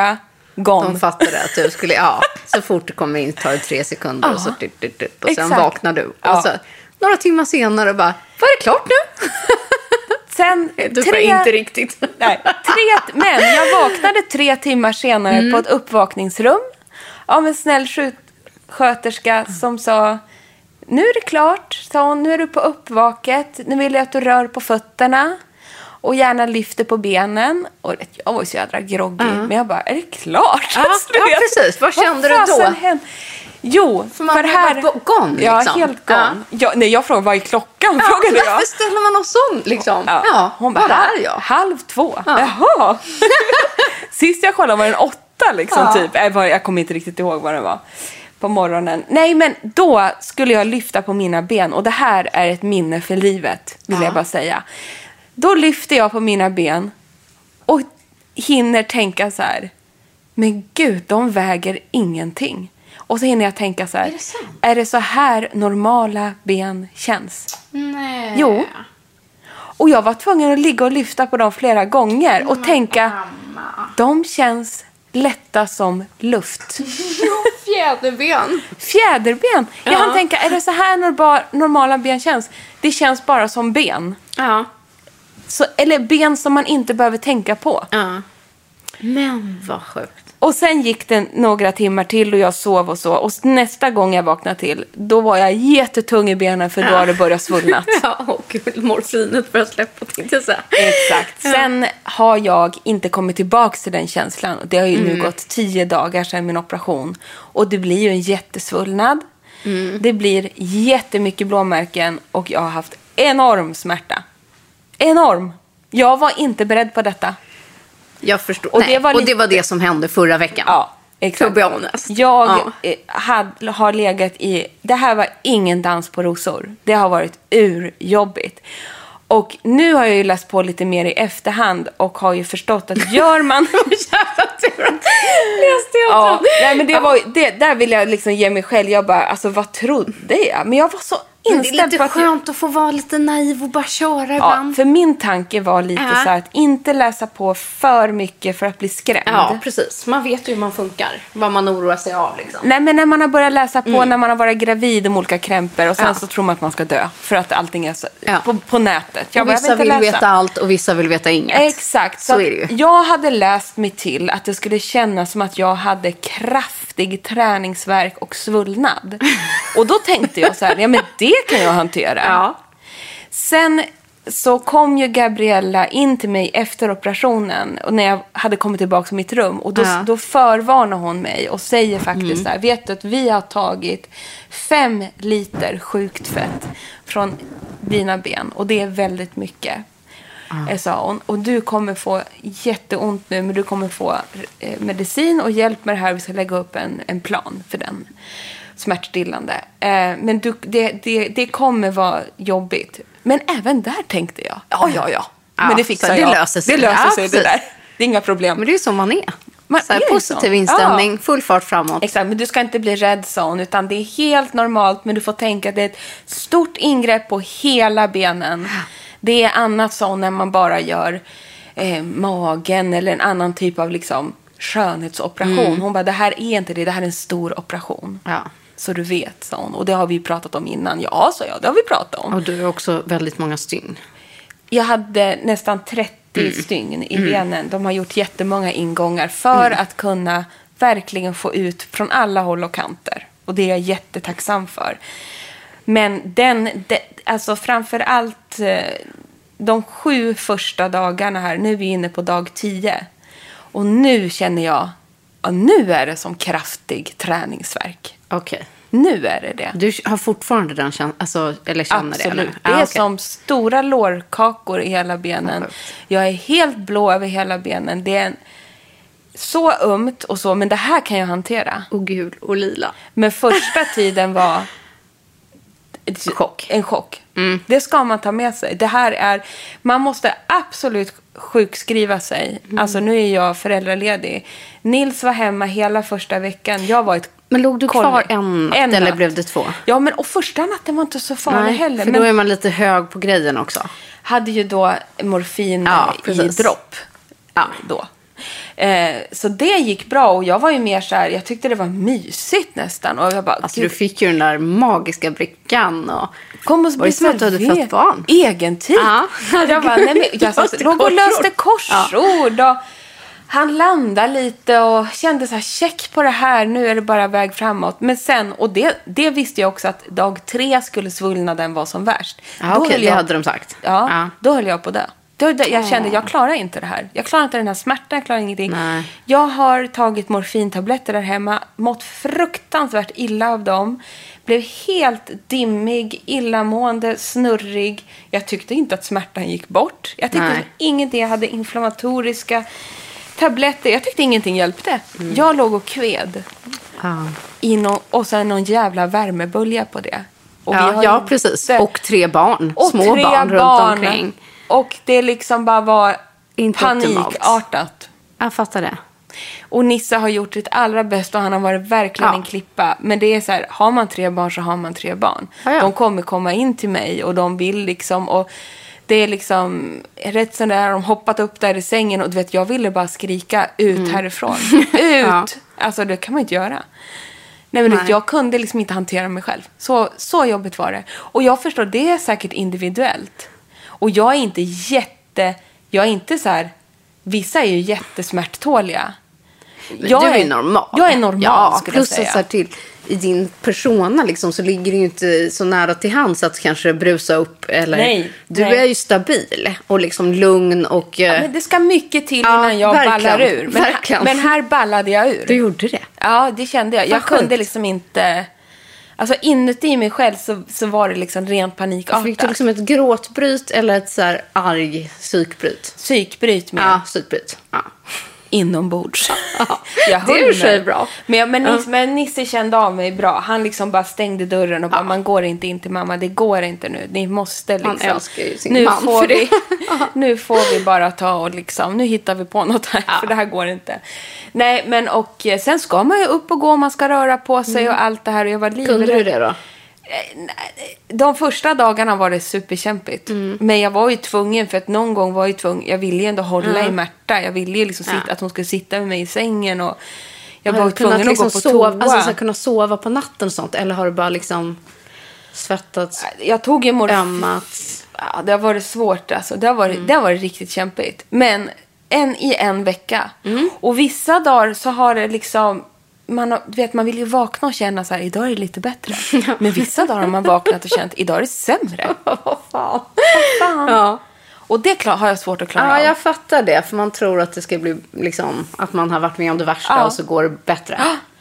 De fattade att du skulle, så fort du kommer in tar det 3 sekunder och så och sen vaknar du. Och så några timmar senare bara, var det klart nu? Sen inte riktigt. Nej, men jag vaknade 3 timmar senare på ett uppvakningsrum av en snäll sjuksköterska som sa, nu är det klart, sa hon, nu är du på uppvaket, nu vill jag att du rör på fötterna och gärna lyfter på benen. Och jag var så jädra groggy, men jag bara, är det klart? Ja, precis. Vad kände du då? Jo, för här var gone, liksom. Ja, helt gone. Ja. Jag frågade, vad är klockan? Frågade jag. Varför ställer man någon sån, liksom? Hon bara, här är jag. 1:30. Jaha. Sist jag kollade var den 8, liksom, typ. Jag kommer inte riktigt ihåg vad det var på morgonen. Nej, men då skulle jag lyfta på mina ben. Och det här är ett minne för livet, vill jag bara säga. Då lyfter jag på mina ben och hinner tänka så här, men gud, de väger ingenting. Och så hinner jag tänka så här, är det så här normala ben känns? Nej. Jo. Och jag var tvungen att ligga och lyfta på dem flera gånger och tänka, de känns lätta som luft. Fjäderben. Jag hann tänka, är det så här normala ben känns? Det känns bara som ben. Ja. Så, eller ben som man inte behöver tänka på. Ja. Men vad sjukt. Och sen gick det några timmar till och jag sov och så. Och nästa gång jag vaknade till, då var jag jättetung i benen för då har det börjat svullnat. Och morfinet började släppa, tänkte jag säga. Exakt. Sen har jag inte kommit tillbaka till den känslan. Det har ju nu gått 10 dagar sedan min operation. Och det blir ju en jättesvullnad. Det blir jättemycket blåmärken och jag har haft enorm smärta. Enorm. Jag var inte beredd på detta. Jag förstår. Och det var det som hände förra veckan. Ja, exakt. Jag har legat i... Det här var ingen dans på rosor. Det har varit urjobbigt. Och nu har jag ju läst på lite mer i efterhand och har ju förstått att gör man... Nej, men där vill jag liksom ge mig själv. Jag bara, alltså vad trodde jag? Men jag var så inställd på att... Det är lite skönt att få vara lite naiv och bara köra ibland. Ja, för min tanke var lite så här att inte läsa på för mycket för att bli skrämd. Ja, precis. Man vet ju hur man funkar. Vad man oroar sig av liksom. Nej, men när man har börjat läsa på när man har varit gravid om olika krämpor och sen så tror man att man ska dö för att allting är så, på nätet. Vissa vill veta allt och vissa vill veta inget. Exakt. Så är det ju. Jag hade läst mig till att det skulle kännas som att jag hade kraftig träningsvärk och svullnad. Och då tänkte jag så här, ja men det kan jag hantera. Ja. Sen så kom ju Gabriella in till mig efter operationen och när jag hade kommit tillbaka till mitt rum och då förvarnar hon mig och säger faktiskt så här, vet du att vi har tagit 5 liter sjukt fett från dina ben och det är väldigt mycket. Sa hon. Och du kommer få jätteont nu, men du kommer få medicin och hjälp med det här. Vi ska lägga upp en plan för den smärtstillande. Men det kommer vara jobbigt. Men även där tänkte jag, ja. Men det fixar jag. Det löser sig. Det där. Det är inga problem. Men det är som man är. Så här, positiv inställning, full fart framåt. Exakt, men du ska inte bli rädd, sa hon, utan det är helt normalt. Men du får tänka att det är ett stort ingrepp på hela benen. Det är annat så när man bara gör magen eller en annan typ av liksom skönhetsoperation. Hon bara, det här är inte det här är en stor operation. Ja. Så du vet, sa hon. Och det har vi pratat om innan. Ja, sa jag, det har vi pratat om. Och du har också väldigt många stygn. Jag hade nästan 30 stygn i benen. De har gjort jättemånga ingångar för att kunna verkligen få ut från alla håll och kanter. Och det är jag jättetacksam för. Men alltså framför allt de 7 första dagarna här, nu är vi inne på dag 10. Och nu känner jag, nu är det som kraftig träningsvärk. Okej. Nu är det. Du har fortfarande den eller känner absolut. det? Det är som stora lårkakor i hela benen. Jag är helt blå över hela benen. Det är så ömt och så, men det här kan jag hantera. Och gul och lila. Men första tiden var en chock. Det ska man ta med sig. Det här är, man måste absolut sjukskriva sig. Alltså nu är jag föräldraledig. Nils var hemma hela första veckan. Jag var Men låg du kvar en natt eller blev det 2? Ja, men och första natten var inte så farlig heller. För då är man lite hög på grejen också. Hade ju då morfin i dropp. Ja. Då. Så det gick bra och jag var ju mer så här, jag tyckte det var mysigt nästan. Och jag bara, Alltså du fick ju den där magiska brickan och... Kom och var det som att du hade fått barn? Egen tid. Ja. Jag bara, nej men jag låg och löste korsord och han landade lite och kände så här, check på det här, nu är det bara väg framåt. Men sen, och det visste jag också att dag 3 skulle svullnaden vara som värst. Ja, okej, det hade de sagt. Ja, då höll jag på det. Jag kände, jag klarar inte det här. Jag klarar inte den här smärtan, jag klarar ingenting. Nej. Jag har tagit morfintabletter där hemma, mått fruktansvärt illa av dem. Blev helt dimmig, illamående, snurrig. Jag tyckte inte att smärtan gick bort. Jag tyckte ingenting, jag hade inflammatoriska tabletter. Jag tyckte ingenting hjälpte. Jag låg och kved. Och sen någon jävla värmebölja på det. Och ja, precis. Och 3 barn. Och små 3 barn runt omkring. Och det liksom bara var inte panikartat. Jag fattar det. Och Nisse har gjort sitt allra bästa och han har varit verkligen en klippa. Men det är så här, har man 3 barn så har man 3 barn. Ja. De kommer komma in till mig och de vill liksom... Och det är liksom rätt så där, de hoppat upp där i sängen och du vet, jag ville bara skrika ut härifrån. Ut! Alltså det kan man inte göra. Nej, men jag kunde liksom inte hantera mig själv. Så jobbigt var det. Och jag förstår, det är säkert individuellt. Och jag är inte så här, vissa är ju jättesmärttåliga. Men du är ju normal. Jag är normal, skulle jag säga. Plus så här till i din persona liksom, så ligger det ju inte så nära till hands att kanske brusa upp. Eller, nej. Är ju stabil och liksom lugn. Och, men det ska mycket till innan jag ballar ur. Men här ballade jag ur. Du gjorde det? Ja, det kände jag. Jag kunde liksom inte... Alltså inuti mig själv så var det liksom rent panikartat. Fick du liksom ett gråtbryt eller ett så här arg psykbryt? Psykbryt med. Ja, psykbryt. Ja. Inombords. Jag det är ju sig bra. Men Nisse kände av mig bra. Han liksom bara stängde dörren och bara, man går inte in till mamma. Det går inte nu. Ni måste liksom. Han älskar ju sin man för det. Nu får vi bara ta och liksom, nu hittar vi på något här. För det här går inte. Nej, men och sen ska man ju upp och gå. Man ska röra på sig och allt det här. Och jag var livrädd. Kunde du det då? De första dagarna var det superkämpigt. Men jag var ju tvungen, för att någon gång var jag tvungen. Jag ville ju ändå hålla i Märta. Jag ville ju liksom att hon skulle sitta med mig i sängen. Och jag var tvungen liksom att gå på toa. Alltså så kunna sova på natten och sånt. Eller har du bara liksom svettats? Jag tog ju Ja, det har varit svårt alltså. Det har varit riktigt kämpigt. Men i en vecka. Och vissa dagar så har det liksom... Man vill ju vakna och känna så här, idag är det lite bättre. Men vissa dagar har man vaknat och känt, idag är det sämre. Vad fan. Ja. Och det har jag svårt att klara av. Ja, jag fattar det. För man tror att det ska bli liksom, att man har varit med om det värsta och så går det bättre.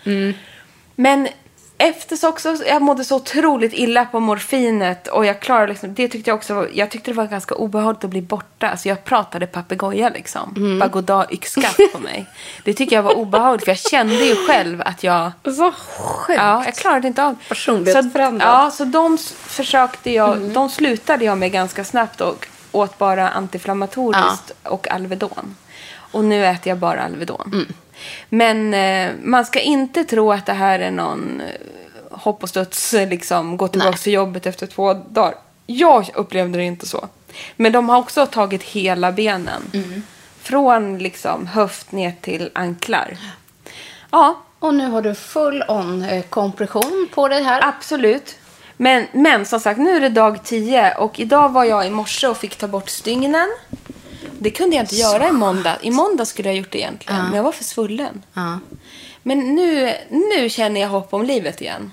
Men efter också, jag mådde så otroligt illa på morfinet och jag klarade liksom, det tyckte jag också, jag tyckte det var ganska obehagligt att bli borta. Så jag pratade papegoja liksom. Bara goddag yxskaft på mig. Det tycker jag var obehagligt för jag kände ju själv att jag... Så sjukt. Ja, jag klarade inte av. Personlighetsförändrad. Så de slutade jag med ganska snabbt och åt bara antiinflammatoriskt och Alvedon. Och nu äter jag bara Alvedon. Men man ska inte tro att det här är någon hopp och studs, liksom, gå tillbaka till jobbet efter 2 dagar. Jag upplevde det inte så. Men de har också tagit hela benen. Från liksom höft ner till anklar. Ja. Och nu har du full on kompression på det här. Absolut. Men som sagt, nu är det dag 10. Och idag var jag i morse och fick ta bort stygnen. Det kunde jag inte göra i måndag. I måndag skulle jag gjort det egentligen. Men jag var för svullen. Men nu känner jag hopp om livet igen.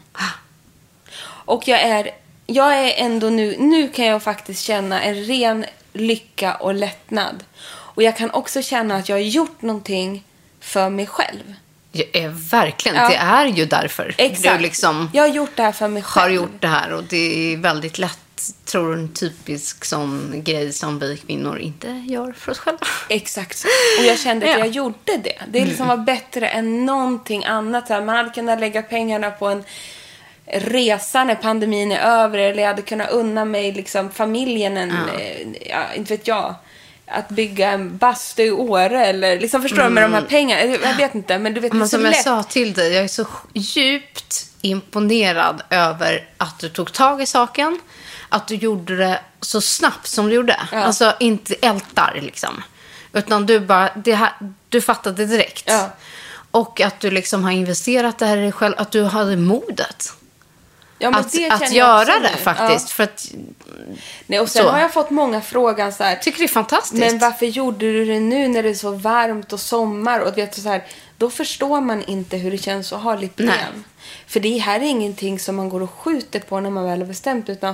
Och jag är ändå nu kan jag faktiskt känna en ren lycka och lättnad. Och jag kan också känna att jag har gjort någonting för mig själv. Verkligen, det är ju därför. Exakt. Du liksom jag har gjort det här för mig själv. Har gjort det här och det är väldigt lätt, tror en typisk sån grej som vi kvinnor inte gör för oss själva. Exakt. Och jag kände att jag gjorde det. Det liksom var bättre än någonting annat. Man hade kunnat lägga pengarna på en resa när pandemin är över. Eller jag hade kunnat unna mig liksom familjen inte vet jag. Att bygga en bastu i Åre eller liksom förstår du med de här pengarna. Jag vet inte, men du vet, men som jag sa till dig, jag är så djupt imponerad över att du tog tag i saken, att du gjorde det så snabbt som du gjorde. Alltså inte ältar liksom. Utan du fattade direkt. Ja. Och att du liksom har investerat det här i dig själv. Att du hade modet. Ja, men att göra det faktiskt. För att, nej, och sen har jag fått många frågor så här. Tycker det är fantastiskt. Men varför gjorde du det nu när det är så varmt och sommar? Och vet du, så här, då förstår man inte hur det känns att ha lipödem. För det här är ingenting som man går och skjuter på när man väl har bestämt. Utan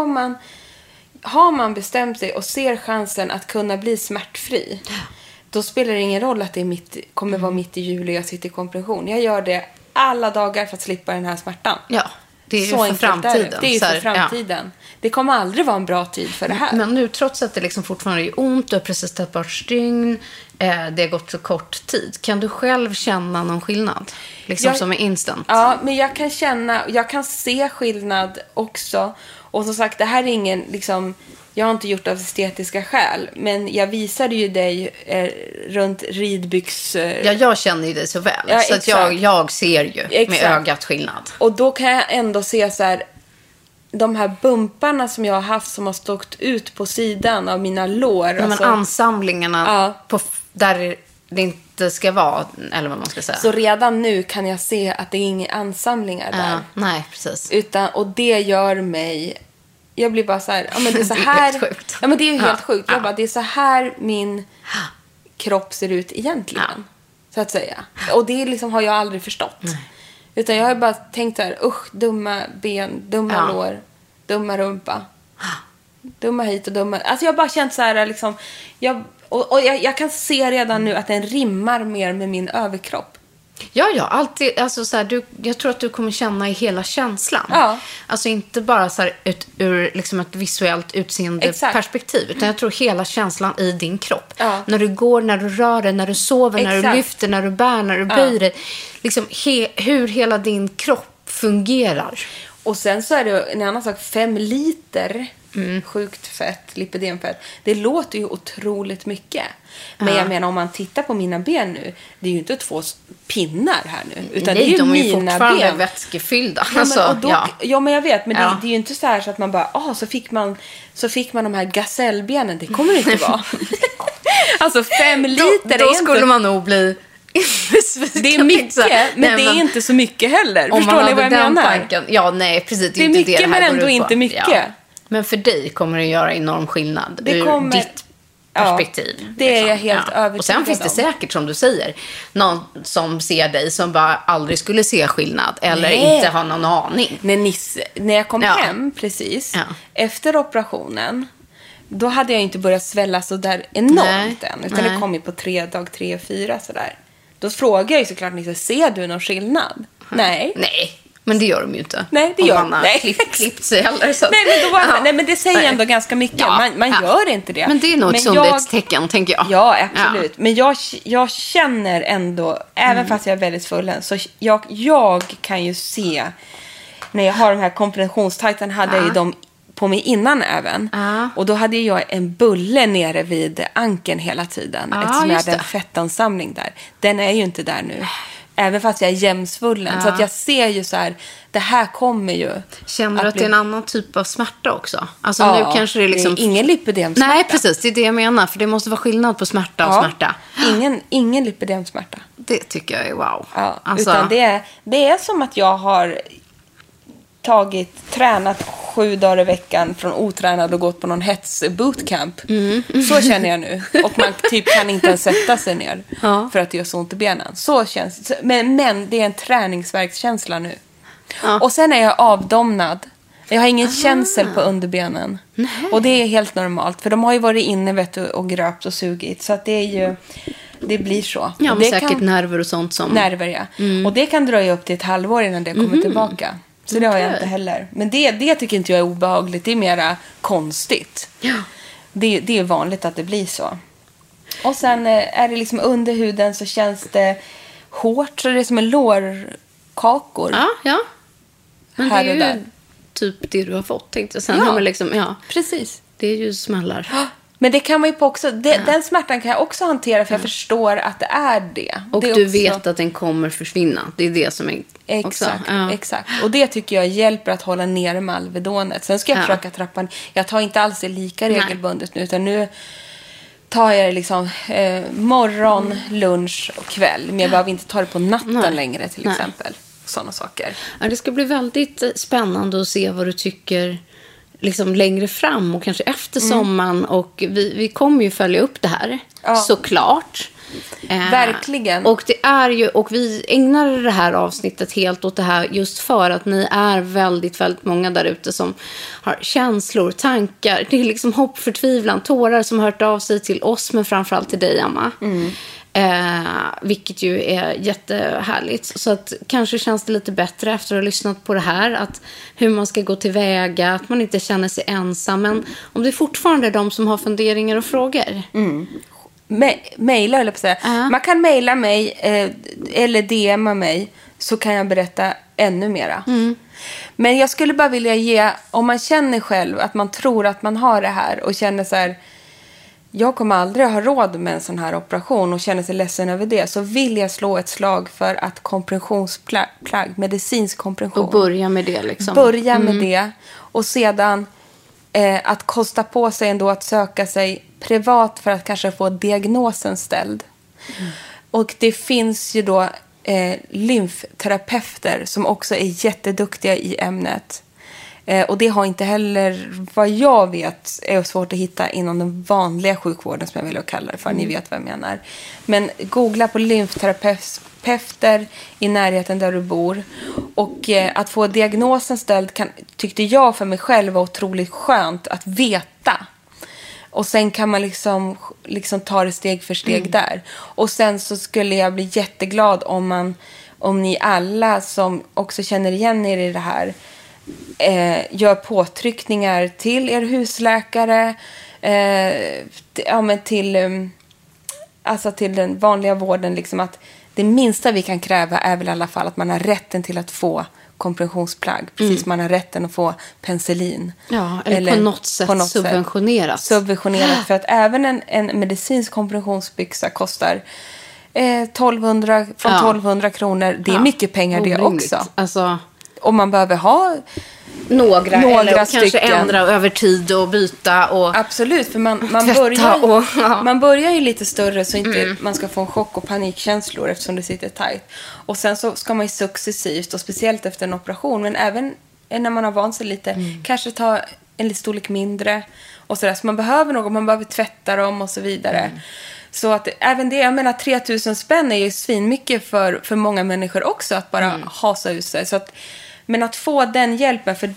har man bestämt sig och ser chansen att kunna bli smärtfri. Då spelar det ingen roll att det kommer vara mitt i juli och jag sitter i kompression. Jag gör det alla dagar för att slippa den här smärtan. Ja, det är ju så för framtiden. Det är ju för framtiden. Ja. Det kommer aldrig vara en bra tid för det här. Men nu, trots att det liksom fortfarande är ont, du har precis tagit bort stygn, det har gått så kort tid. Kan du själv känna någon skillnad? Liksom som är instant? Ja, men jag kan se skillnad också. Och som sagt, det här är ingen, liksom, jag har inte gjort av estetiska skäl. Men jag visade ju dig runt ridbyx... Ja, jag känner ju dig så väl. Ja, så att jag ser ju med ögat skillnad. Och då kan jag ändå se så här, de här bumparna som jag har haft som har stått ut på sidan av mina lår. Ja, alltså, men ansamlingarna där det inte ska vara, eller vad man ska säga. Så redan nu kan jag se att det är inga ansamlingar där. Nej, precis. Och det gör mig... Jag blir bara så här... Ja, men det är så här... Det är helt sjukt. Ja, men det är ju helt sjukt. Jag bara, det är så här min kropp ser ut egentligen. Så att säga. Och det liksom har jag aldrig förstått. Nej. Utan jag har bara tänkt så här, dumma ben, dumma lår, dumma rumpa. Dumma hit och dumma... Alltså jag har bara känt så här liksom... Jag kan se redan nu att den rimmar mer med min överkropp. Ja, alltid. Alltså, så här, jag tror att du kommer känna i hela känslan. Ja. Alltså inte bara så här, ur liksom ett visuellt utseende perspektiv. Utan jag tror hela känslan i din kropp. Ja. När du går, när du rör dig, när du sover, när du lyfter, när du bär, när du böjer dig. Liksom hur hela din kropp fungerar. Och sen så är det en annan sak, 5 liter sjukt fett, lipidemfett. Det låter ju otroligt mycket. Men jag menar, om man tittar på mina ben nu, det är ju inte 2 pinnar här nu. Utan det är ju de är mina fortfarande ben. Vätskefyllda. Ja, men jag vet. Men det är ju inte så här så att man bara, så fick man de här gasellbenen. Det kommer det inte vara. Alltså 5 liter då skulle man nog bli... Det är mycket, men det är inte så mycket heller. Förstår ni vad jag menar? Tanken. Ja, nej, precis. Det är mycket, det men ändå inte mycket. Ja. Men för dig kommer det göra enorm skillnad. Ur ditt perspektiv. Ja, det är jag helt övertygad om. Och sen finns det säkert, som du säger, någon som ser dig som bara aldrig skulle se skillnad. Eller inte har någon aning. När jag kom hem, precis, efter operationen, då hade jag inte börjat svälla så där enormt än. Utan det kom ju på dag 3 och 4 sådär. Då frågar jag ju såklart Nisse, ser du någon skillnad? Nej. Men det gör de ju inte. Nej, det gör de. Nej, klippt sig heller. Så. Nej, men det säger ändå ganska mycket. Man gör inte det. Men det är nog ett sundhetstecken, tänker jag. Ja, absolut. Ja. Men jag känner ändå, även fast jag är väldigt fullen, så jag kan ju se, när jag har de här kompressionstajten, hade jag ju dem på mig innan även. Och då hade jag en bulle nere vid ankeln hela tiden. Eftersom jag hade en fettansamling där. Den är ju inte där nu. Även fast jag är jämnsvullen. Så att jag ser ju så här, det här kommer ju. Känner du att det är en annan typ av smärta också? Alltså nu kanske det är liksom... Det är ingen lipödemsmärta. Nej, precis. Det är det jag menar. För det måste vara skillnad på smärta och smärta. Ingen lipödemsmärta. Det tycker jag är wow. Ja, alltså... Utan det är som att jag har tränat 7 dagar i veckan från otränad och gått på någon bootcamp. Så känner jag nu. Och man typ kan inte ens sätta sig ner för att det gör så ont i benen. Så känns det. Men det är en träningsverkskänsla nu. Och sen är jag avdomnad. Jag har ingen känsel på underbenen. Nej. Och det är helt normalt. För de har ju varit inne och gröpt och sugit. Så att det är ju... Det blir så. Ja, men säkert nerver och sånt som... Nerver, ja. Och det kan dröja upp till ett halvår innan det kommer tillbaka. Så det har jag inte heller. Men det tycker inte jag är obehagligt. Det är mera konstigt. Ja. Det är vanligt att det blir så. Och sen är det liksom under huden så känns det hårt. Så det är som en lårkakor. Ja. Men det är ju typ det du har fått, tänkte jag. Sen har man liksom, precis. Det är ju smällar. Men det kan man ju också... Den smärtan kan jag också hantera, för jag förstår att det är det. Och det är du också... vet att den kommer försvinna. Det är det som är... Exakt. Och det tycker jag hjälper att hålla ner med Alvedonet. Sen ska jag försöka trappa... Jag tar inte alls det lika regelbundet nu, utan nu tar jag det liksom morgon, lunch och kväll. Men jag behöver inte ta det på natten längre till exempel. Sådana saker. Ja, det ska bli väldigt spännande att se vad du tycker liksom längre fram och kanske efter sommaren. Och vi kommer ju följa upp det här, såklart. Verkligen. Och det är ju, och vi ägnar det här avsnittet helt åt det här just för att ni är väldigt, väldigt många där ute som har känslor, tankar. Det är liksom hopp, förtvivlan, tårar som har hört av sig till oss, men framförallt till dig, Emma. Vilket ju är jättehärligt. Så att kanske känns det lite bättre efter att ha lyssnat på det här, att hur man ska gå tillväga, att man inte känner sig ensam. Men om det fortfarande är de som har funderingar och frågor, mejla, eller på säga. Man kan mejla mig eller DMa mig, så kan jag berätta ännu mera. Men jag skulle bara vilja ge, om man känner själv att man tror att man har det här och känner så här, jag kommer aldrig ha råd med en sån här operation och känner sig ledsen över det, så vill jag slå ett slag för att kompressionsplagg, medicinsk kompression. Och börja med det liksom. Börja med det. Och sedan att kosta på sig ändå att söka sig privat för att kanske få diagnosen ställd. Och det finns ju då lymfterapeuter som också är jätteduktiga i ämnet. Och det har inte heller, vad jag vet, är svårt att hitta inom den vanliga sjukvården, som jag vill kalla det för. Ni vet vad jag menar. Men googla på lymfterapeuter i närheten där du bor. Och att få diagnosen ställd tyckte jag för mig själv var otroligt skönt att veta. Och sen kan man liksom ta det steg för steg där. Och sen så skulle jag bli jätteglad om ni alla som också känner igen er i det här gör påtryckningar till er husläkare, till den vanliga vården, liksom, att det minsta vi kan kräva är väl i alla fall att man har rätten till att få kompressionsplagg, precis man har rätten att få penicillin. Ja, eller på något sätt subventionerat. Subventionerat, för att även en medicinsk kompressionsbyxa kostar 1200 kronor. Det är mycket pengar det också. Alltså, om man behöver ha några eller stycken. Kanske ändra över tid och byta och absolut, för man börjar ju lite större så inte man ska få en chock och panikkänslor eftersom det sitter tajt. Och sen så ska man ju successivt, och speciellt efter en operation, men även när man har vant sig lite, kanske ta en lite storlek mindre och sådär, så man behöver något, man behöver tvätta dem och så vidare. Så att även det, jag menar 3000 spänn är ju svinmycket för många människor också, att bara hasa ut sig. Så att, men att få den hjälpen, för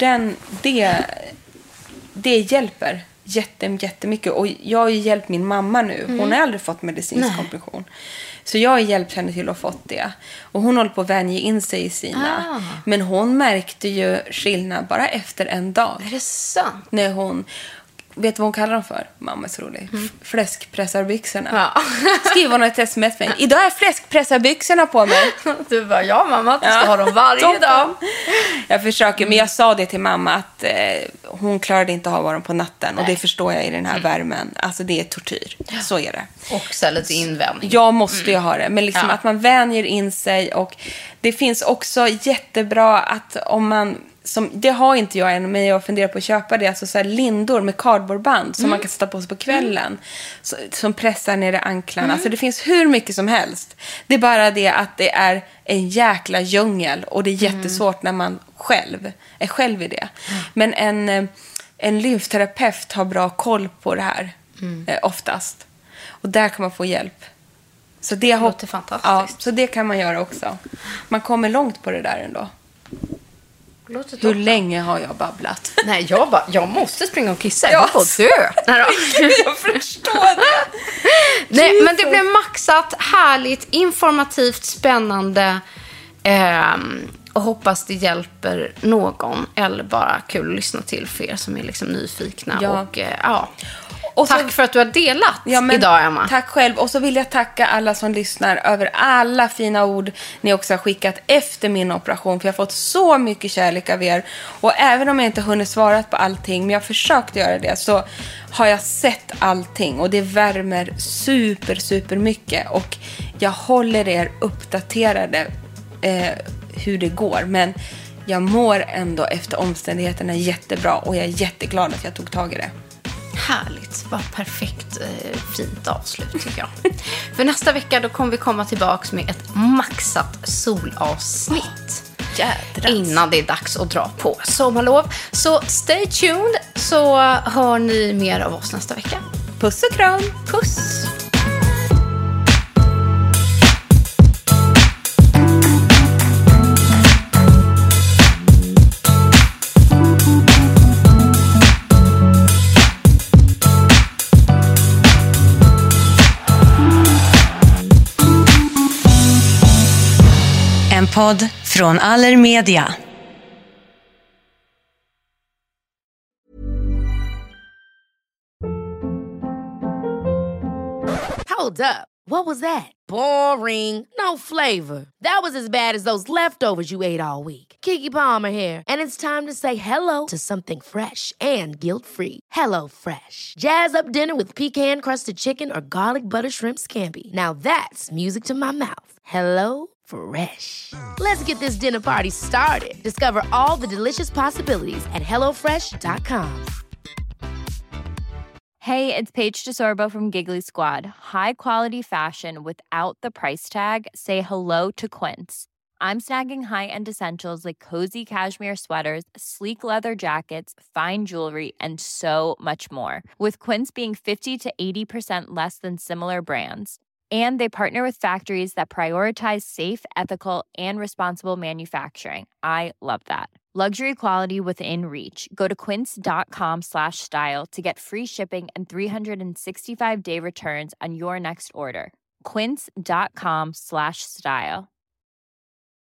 det hjälper jättemycket. Och jag har ju hjälpt min mamma nu. Hon har aldrig fått medicinsk kompression. Så jag har hjälpt henne till att ha fått det. Och hon håller på att vänja in sig i sina. Men hon märkte ju skillnad bara efter en dag. Är det sant? När hon... Vet du vad hon kallar dem för? Mamma är så rolig. Fläskpressarbyxorna. Ja. Skriv hon ett sms med. Idag är fläskpressarbyxorna på mig. Du bara, ja mamma, att du ska ha dem varje dag. Jag försöker, men jag sa det till mamma att hon klarade inte att ha dem på natten. Nej. Och det förstår jag i den här värmen. Alltså det är tortyr. Ja. Så är det. Och så lite invändning. Jag måste ju ha det. Men liksom att man vänjer in sig. Och det finns också jättebra att om man... det har inte jag än, men jag funderar på att köpa det. Alltså så här lindor med kardborreband som man kan sätta på sig på kvällen. Som pressar ner i anklarna. Alltså det finns hur mycket som helst. Det är bara det att det är en jäkla djungel. Och det är jättesvårt när man är själv i det. Men en lymfterapeut har bra koll på det här. Oftast. Och där kan man få hjälp. Så det låter fantastiskt. Ja, så det kan man göra också. Man kommer långt på det där ändå. Hur länge har jag babblat? Nej, jag måste springa och kissa. Jag får dö. Jag förstår det. Nej, men det blev maxat, härligt, informativt, spännande. Och hoppas det hjälper någon. Eller bara kul att lyssna till för er som är liksom nyfikna. Ja. Och tack för att du har delat idag, Emma. Tack själv. Och så vill jag tacka alla som lyssnar över alla fina ord ni också har skickat efter min operation. För jag har fått så mycket kärlek av er. Och även om jag inte hunnit svara på allting, men jag har försökt göra det, så har jag sett allting. Och det värmer super mycket. Och jag håller er uppdaterade hur det går. Men jag mår ändå efter omständigheterna jättebra. Och jag är jätteglad att jag tog tag i det. Härligt. Vad perfekt fint avslut tycker jag. För nästa vecka då kommer vi komma tillbaka med ett maxat solavsnitt. Jädras. Innan det är dags att dra på sommarlov. Så stay tuned så hör ni mer av oss nästa vecka. Puss och kram. Puss! En podd från Allermedia. Hold up. What was that? Boring. No flavor. That was as bad as those leftovers you ate all week. Keke Palmer here, and it's time to say hello to something fresh and guilt-free. Hello Fresh. Jazz up dinner with pecan-crusted chicken or garlic butter shrimp scampi. Now that's music to my mouth. Hello Fresh. Let's get this dinner party started. Discover all the delicious possibilities at hellofresh.com. Hey, it's Paige DeSorbo from Giggly Squad. High quality fashion without the price tag. Say hello to Quince. I'm snagging high-end essentials like cozy cashmere sweaters, sleek leather jackets, fine jewelry, and so much more. With Quince being 50 to 80% less than similar brands. And they partner with factories that prioritize safe, ethical, and responsible manufacturing. I love that. Luxury quality within reach. Go to quince.com/style to get free shipping and 365-day returns on your next order. Quince.com/style.